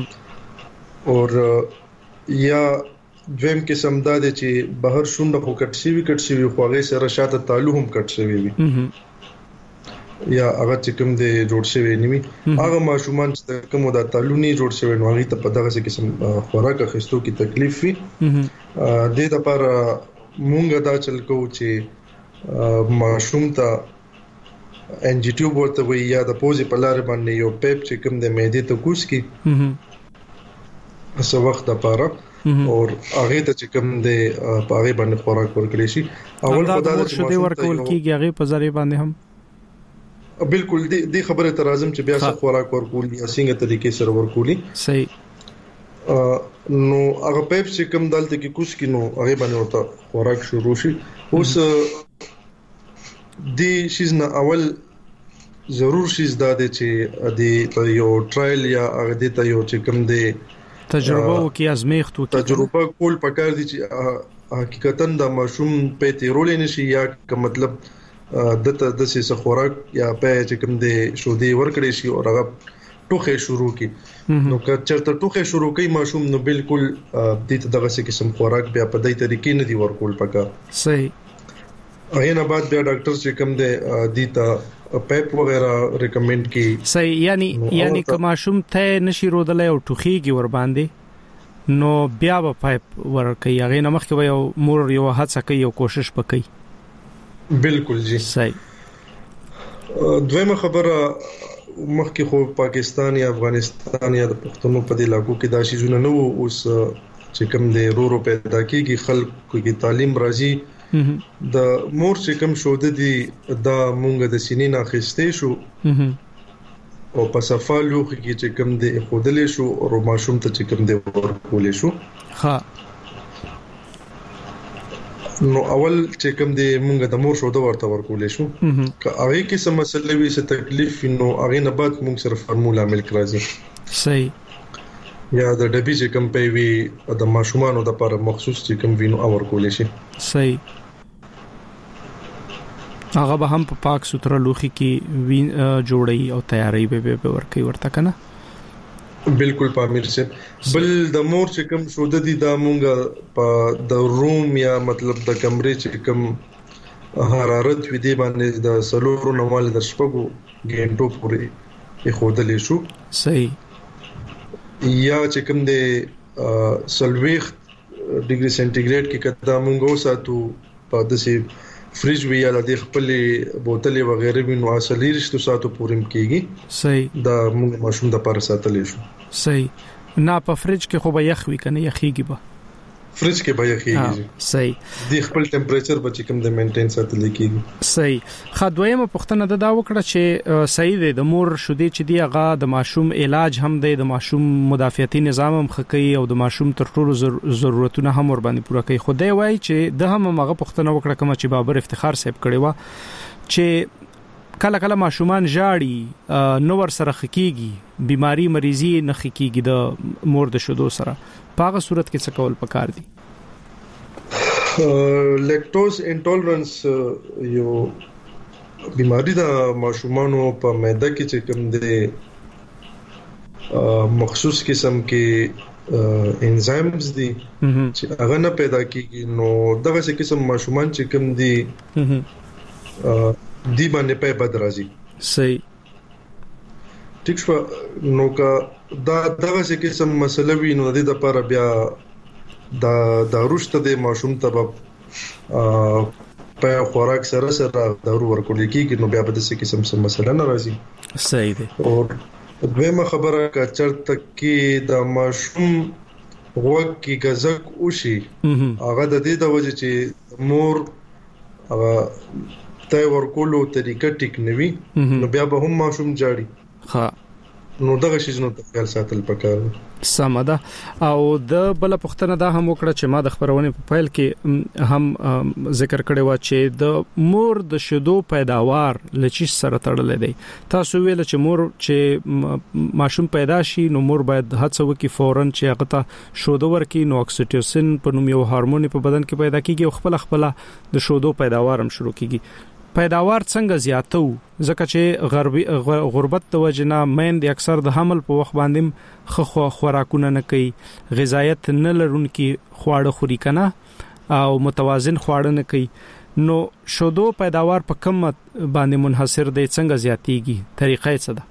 او یا دویم قسم دا دی چې بهر شونډه خو کټ شي وي خو هغه سره شاته تالو هم کټ شي وي یا هغه چې کوم دی جوړ شوی نیمي هغه ماشومان چې کوم د تالونی جوړ شوی نو هغه ته په دغه قسم خوراک اخیستو کې تکلیف وي د دې لپاره مونږ دا چل کو چې ماشوم ته ان جی ټیوب ورته وي یا د پوزي په لار باندې یو پیپ چې کوم د معدې ته کوس کی اوس وخت لپاره او هغه ته چې کوم د پاره باندې خوراک ورکړي شي اول خدای د شته ورکول کیږي هغه په ذریعہ باندې هم بالکل دی خبره ترازم چې بیا څه خوراک ورکول یا څنګه طریقې سره ورکولي صحیح نو هغه پیپ چې کوم دلته کې کوس کینو هغه باندې ورته خوراک شروع شي اوس دی شیز نه اول ضرور شیز دا دی چې د یو ټرایل یا هغه د ته یو چې کوم دی تجربه او کې ازمیخت او تجربه کول پکار دي چې حقیقتا د ماشوم په تیرول نشي یا که مطلب دته د سې خوراک یا په چې کوم دی شودي ورکړي شي او هغه ټوخه شروع کی نو که چرته ټوخه شروع کوي ماشوم نو بالکل د دغه څه قسم خوراک بیا په دای طریقې نه دی ورکول پکار صحیح اینه بعد بیا ډاکټر چې کوم دی دیتا پیپ وغیرہ ریکمند کی صحیح یعنی که ماشوم ته نشي رودلای او ټوخیږي ور باندې نو بیا به پیپ ورکي هغه نه مخکې یو مور یو هڅه کوي او کوشش وکړي بالکل جی صحیح. دویمه خبره مخکې خو پاکستان یا افغانستان یا د پښتنو په علاقو کې دا شیزونه نه وو اوس چې کوم د رورو پیدا کیږي خلکو کې تعلیم راځي د مور چې کوم شو د دې دا مونږ د سینې نه خسته شو او په صفالو کې چې کوم د خودلې شو او ماشوم ته چې کوم د ورکولې شو ها نو اول چې کوم د مونږ د مور شو د ورته ورکولې شو که هغه کې سم مسلې وي څه تکلیف نو هغه نه بعد مونږ سره فارمولا ملک راځي صحیح یا د ډبي چې کوم په وی د ماشومانو د لپاره مخصوص چې کوم وینو اور کولې شي صحیح هغه به هم په پاک ستر لوخي کې وین جوړي او تیاری به ورکي ورته کنه بالکل پامیر سے بل د مور چې کوم شو د دې د مونږه په د روم یا مطلب د کمرې چې کوم حرارت وي دی باندې د سلورو نوال د شپږو غنټو پورې خودلې شو صحیح یا چې کوم د سلويخ ډیګري سنټیګریډ کې کدا مونږ وساتو په داسې فریج وی یا د خپل بوتلې وغیرہ وینو اصلي رښتو ساتو پورم کیږي صحیح دا مونږ ماشوم د پر ساتلې شو صحیح نه په فریج کې خو به یخ وی کنه یخیږي به فریج کې به یخیږي صحیح د خپل ټمپریچر به چې کوم د مینټین ساتل کیږي صحیح خدویمه پښتنه دا وکړه چې صحیح دی د مور شودي چې دی هغه د ماشوم علاج هم دی د ماشوم مدافعتي نظام هم خکې او د ماشوم تر ټولو ضرورتونه هم ور باندې پوره کوي خو دی وای چې د هم هغه پښتنه وکړه کوم چې بابر افتخار صاحب کړي وا چې کله کله ماشومان جاړي نو ور سره خکېږي بيماري مریضي نه خکېږي د مور د شودو سره پاغه صورت کې څه کول پکار دي لیکټوز انټولرنس یو بیماری د ماشومانو په معده کې چې کوم د مخصوص قسم کې انزایمز دي چې هغه نه پیدا کیږي نو دغه قسم ماشومان چې کوم دي دی باندې په بد راځي صحیح ټیک شو نو کا دا دغه قسم مسله وی نو د لپاره بیا دا روشته د ماشوم ته په خوراک سره دارو ورکول کیږي نو بیا به د قسم څه مسله نه راځي صحیح دی او دویمه خبره کا چرته کې د ماشوم وګ کی غزک وشي هغه د دې د وجه چې مور هغه ته ورکولو طریقه ټیک نوي نو بیا به هم ماشوم جاړي ها نو دغه شی نو تخیل ساتل پکار سمده او د بل پښتنه دا هم وکړه چې ما د خبرونه په فایل کې هم ذکر کړی و چې د مور د شیدو پیداوار لچې سره تړلې دی تاسو ویل چې مور چې ماشوم پیدا شي نو مور باید هڅه وکړي فورن چې هغه ته شیدو ورکړي نو اکسیټوسین په نوم یو هورمون په بدن کې پیدا کیږي او خپل د شیدو پیداوار هم شروع کیږي پیداوار څنګه زیاتو ځکه چې غربت د وجنه مین د اکثر د حمل په وخت باندې خوراکونه نه کوي غذایت نه لرونکي خواړه خوري کنه او متوازن خواړه نه کوي نو شودو پیداوار په کم باندې منحصر دی څنګه زیاتیږي طریقې څه ده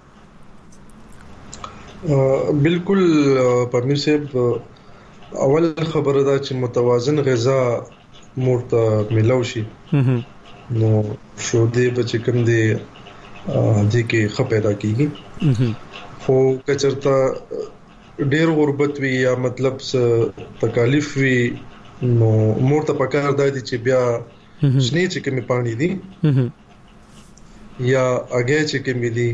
بالکل پرمیر صاحب اول خبره ده چې متوازن غذا مورته ملو شي نو شودې به چې کوم دی د کې خپ پیدا کیږي خو کچرتا ډېر غربت وی یا مطلب تکالیف وی نو مور ته پکار دی چې بیا شنه چې کومې پانی دي یا اگې چې کومې دي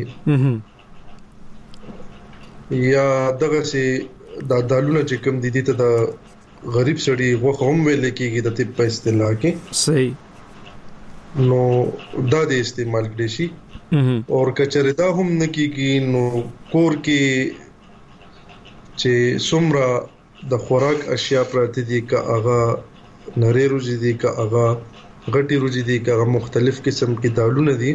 یا دغه سي د دالونه چې کوم دي ته د غریب سړي غوښه هم ویل کېږي د طب په اصطلاح کې صحیح نو دا د استعمال کړي شي او کچره دا هم نه کیږي نو کور کې چې څومره د خوراک اشیاء پراته دي کا اغا نری روزي دي کا اغا غټي روزي دي کا مختلف قسم کې دالونه دي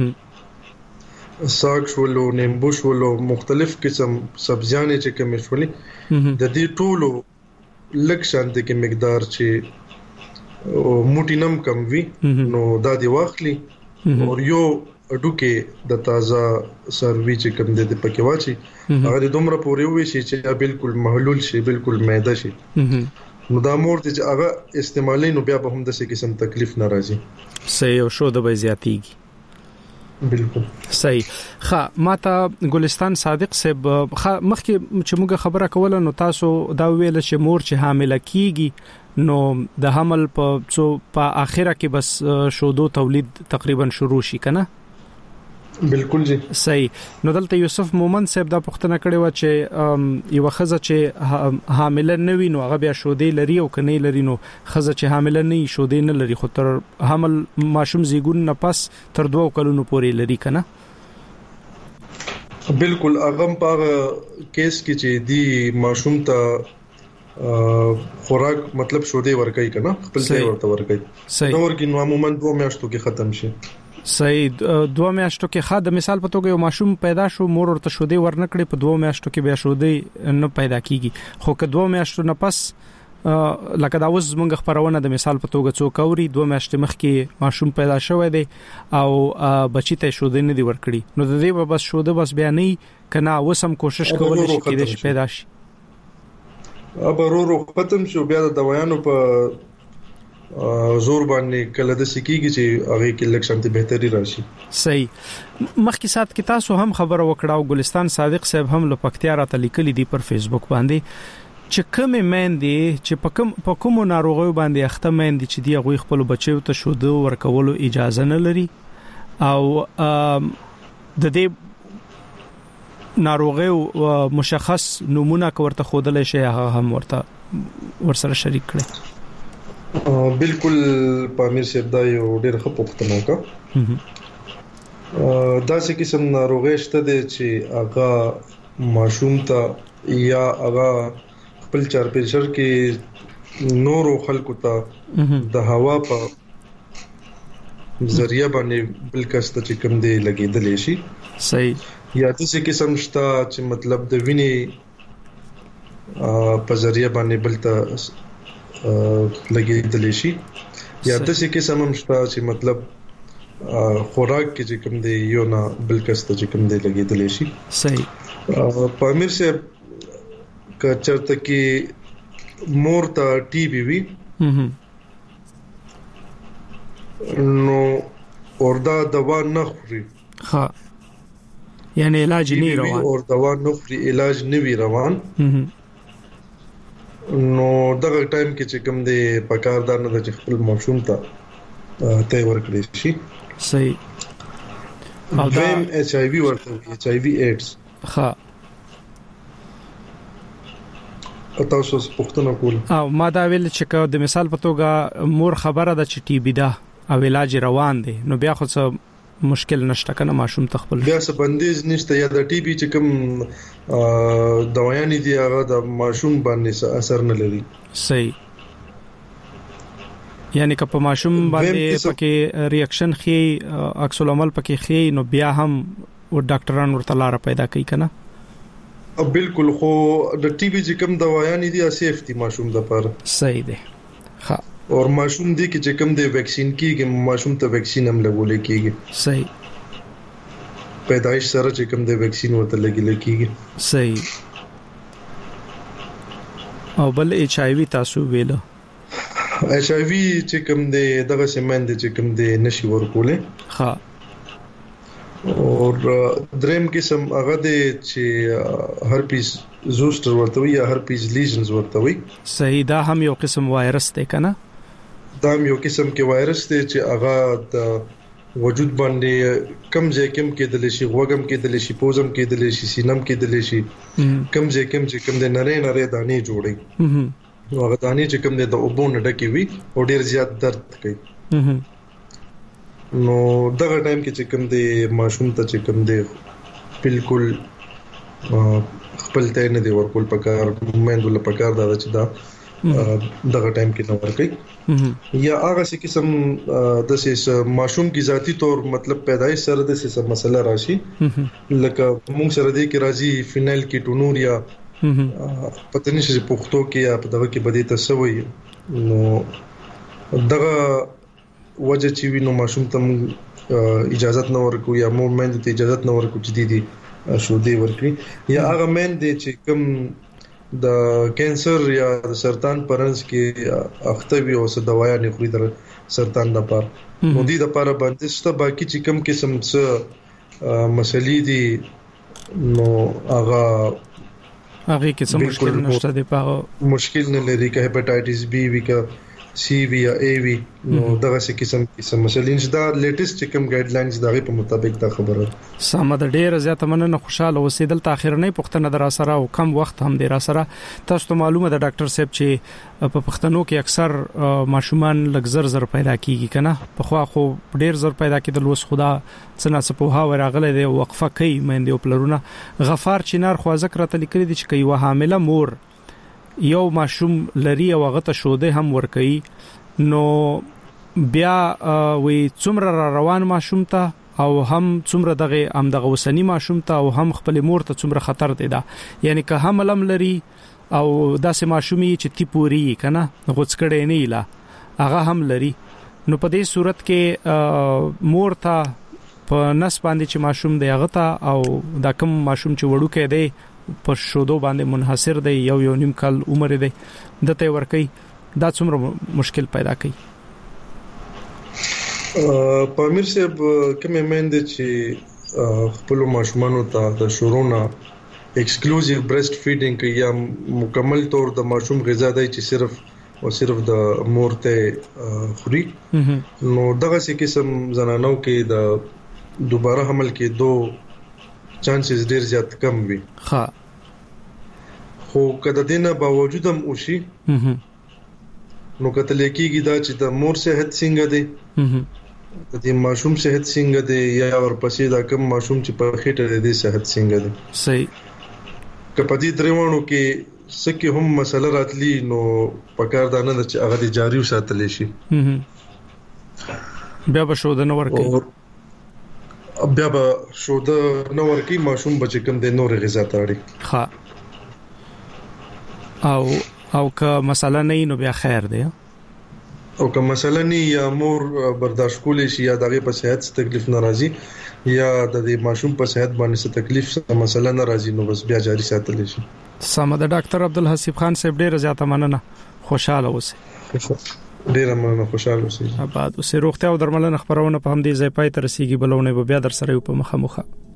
ساګ شولو نیمبو شولو مختلف قسم سبزیان چې کوم شولې د دې ټولو لکشان د کې مقدار چې موټی نم کم وی نو دا دی واخلي او یو اډوکه د تازه سروي چې کوم د پکې واچي هغه دومره پورې وي چې بالکل محلول شي بالکل معده شي نو دا مور چې هغه استعمالي نو بیا به هم د څه قسم تکلیف ناراضي صحیح او شو د به زیاتیږي بالکل صحیح. ماته ګلستان صادق صاحب مخکې چې موږ خبره کوله نو تاسو دا ویل چې مور چې حامله کیږي نو د حمل په اخره کې بس شودو تولید تقریبا شروع شي کنه. بالکل جی صحیح. نو دلته یوسف مومن صاحب دا پوښتنه کړې و چې یو خزه چې حامله نه وي نو هغه بیا شودې لري او کني لري نو خزه چې حامله نه وي شودې نه لري خو تر حمل ماشوم زیګون نه پس تر 2 کلونو پورې لري کنه. بالکل هغه په کیس کې چې دی ماشوم ته خوراک مطلب شودې ورکړي کنه خپل ځای ورته ورکړي نو ورګي نو عموما 2 میاشتو کې ختم شي. صحیح. 2 میاشتو کې خاطر مثال په توګه یو ماشوم پیدا شو مور ورته شودې ورنکړي په 2 میاشتو کې بیا شودې نه پیدا کیږي خو که 2 میاشتو نه پس لکه دا اوس موږ خبرونه د مثال په توګه څوک اوري 2 میاشتې مخکې ماشوم پیدا شوی دی او بچی ته شودې نه دی ورکړي نو د دې بس شوده بس بیا نه کنه وسم کوشش کول شي چې پیدا شي ابرورو ختم شو بیا د دوايانو په زور باندې کله د سکیږي چې هغه کې لکشن ته بهتري راشي. صحیح. مخکې سات کې تاسو هم خبره وکړه او ګلستان صادق صاحب هم له پکتیا راته لیکلي دي پر فیسبوک باندې چې کوم مېندې چې په کوم ناروغي باندې اخته مېندې چې دی هغه خپل بچو ته شودو ورکولو اجازه نه لري او د دې ناروغي مشخص نمونه ورته خودلې شي هغه هم ورسره شریک کړي. بالکل پامیر صاحب دا یو ډېر ښه پوښتنه وکړه. دا څه قسم ناروغي شته چې هغه ماشوم ته یا هغه خپل چارپیچر کې نورو خلکو ته د هوا په ذریعہ باندې بلکسته چې کوم دی لګیدلې شي. صحیح. یا د څه قسم شته چې مطلب د وینې په ذریعہ باندې بلته لګیدل شي یا د څه قسم شته چې مطلب خوراک کې چې کوم دی یو نه بلکسته چې کوم دی لګیدل شي. صحیح. پامیر سے کچرته کې مور ته ټي بي وي نو وردا دوا نه خوري. ها یعنی علاج نه روان او دوا نه خوري علاج نه وی روان نو دغه ټایم کې چې کوم دی پکاردار نه د خپل ماشوم ته ته ورکړي شي. صحیح. او دا HIV ورته HIV AIDS. ها تاسو پوښتنه کول او ما دا ویل چې د مثال په توګه مور خبره ده چې ټي بي ده او علاج روان دی نو بیا خو څه مشکل نشته کنه ماشوم تخپل بیا څه بندیز نشته یا د ټي بي چې کوم دوايانې دي هغه د ماشوم باندې اثر نه لري. صحیح. یعنی که په ماشوم باندې پکې ریاکشن خي عکس العمل پکې خي نو بیا هم او ډاکټران ورته لار پیدا کوي کنه. بالکل خو د ټي بي چې کوم دوايانې دي سیف دي ماشوم د لپاره. صحیح دی. ها اور ماشوم دی چې کوم دی ویکسین کیږي ماشوم ته ویکسین هم لګول کیږي. صحیح. پیدایش سره چې کوم دی ویکسین ورته لګول کیږي. صحیح. او بل HIV تاسو ویلو HIV چې کوم دی دغه سیمند چې کوم دی نشي ورکولې. ها اور دریم قسم هغه دی چې هرپیس زوستر ورته وي یا هرپیس لیژنز ورته وي. صحیح. دا هم یو قسم وایرس دی کنه. دا هم یو قسم کې وایرس دی چې هغه د وجود باندې کم ځای کې دلی شي غوګم کې دلی شي پوزم کې دلی شي سینم کې دلی شي کم ځای کې کوم د نری دانې جوړي. هغه دانې چې کوم د اوبو نه ډکې وي او ډیر زیات درد کوي. نو دغه ټایم کې چې کوم د ماشوم ته چې کوم دی بالکل خپل ته نه دی ورکول پکار مېندول پکار دا چې دا دغه ټایم کې نو ورکي یا هغه څه قسم د ماشوم کی ذاتی طور مطلب پیدایش سره د څه مسله راشي لکه موږ سره د کی راځي فینل کیټونور یا پته نشي پښتو کې یا په دغه کې بده تسوي نو دغه وجه چې وینو ماشوم ته اجازه نه ورکو یا مور مېند ته اجازه نه ورکو چې دي شو دی ورکړي یا هغه مېند چې کوم د کینسر یا د سرطان پرنس کې اخته وي او څه دوايا نه خوري در سرطان لپاره نو دې د لپاره باندې ست باقي چې کم قسم څه مسلې دي نو هغه کې څه مشکل نشته دی په مشکل نه لري که هپاتایټس بي وی که سی وی یا ای وی نو دغه څه قسم مسلې نشته دا لیټیسټ کوم ګایډلاینز دغه په مطابق دا خبره سم د ډیر زیاته مننه خوشاله اوسېدل تاخير نه پښتنه در سره او کم وخت هم در سره تاسو ته معلومه ده ډاکټر صاحب چې په پښتنو کې اکثر ماشومان لګزر زر پیدا کیږي کنه په خو خو ډیر زر پیدا کېدل وس خدا څنګه سپوها ورغله دی وقفه کوي مېندې او پلرونه غفار چینار خو ذکر ته لیکلي دي چې کوي حامله مور یو ماشوم لري او هغه ته شوده هم ور کوي نو بیا وی څومره روان ماشوم ته او هم څومره دغه وسنی ماشوم ته او هم خپل مور ته څومره خطر دی دا یعنی که حملم لري او داسې ماشومي چې تی پوری کنه غوڅکړې نه ایلا هغه هم لري نو په دې صورت کې مور ته په نس باندې چې ماشوم دی هغه ته او دا کوم ماشوم چې وړو کې دی په شودو باندې منحصر دی یو نیم کال عمر دی دته ورکی دا څومره مشکل پیدا کوي پامیر صاحب کومه مېند چې خپل ماشومان ته د شورونا ایکسکلوزیو برست فیډینګ کوي یا مکمل طور د ماشوم غذا دی چې صرف د مور ته خوري نو دغه څه قسم زنانو کې د دوباره حمل کې دوه چانسز ډیر زیات کم وي ها خو کله دینه باوجود هم وشي نو کته لیکيږي دا چې د مور صحت څنګه دی د دې ماشوم صحت څنګه دی یا ورپسې دا کم ماشوم چې په خېټه دی صحت څنګه دی صحیح کپدی دروانو کې سکه هم مسله راتلی نو پکار دا نه چې هغه جاری وساتل شي بیا به شو د نور کې بیا به شوده نو ورکی ماشوم بچ کم د نور غذا تاړي ها او که مسله نه نو بیا خیر دی او که مسله نه یا مور برداشت کولی شي یا دغه په صحت تکلیف ناراضي یا د دې ماشوم په صحت باندې تکلیف څه مسله ناراضي نو بس بیا جاری ساتل شي سمه د ډاکټر عبدالحسیب خان صاحب ډیره زیاته مننه خوشاله اوسئ ډیره مننه خوشاله اوسئ آباد اوسئ روغتیا او درملنه خبرونه په همدې ځای پای ته رسیدي بلونه به بیا در سره په مخه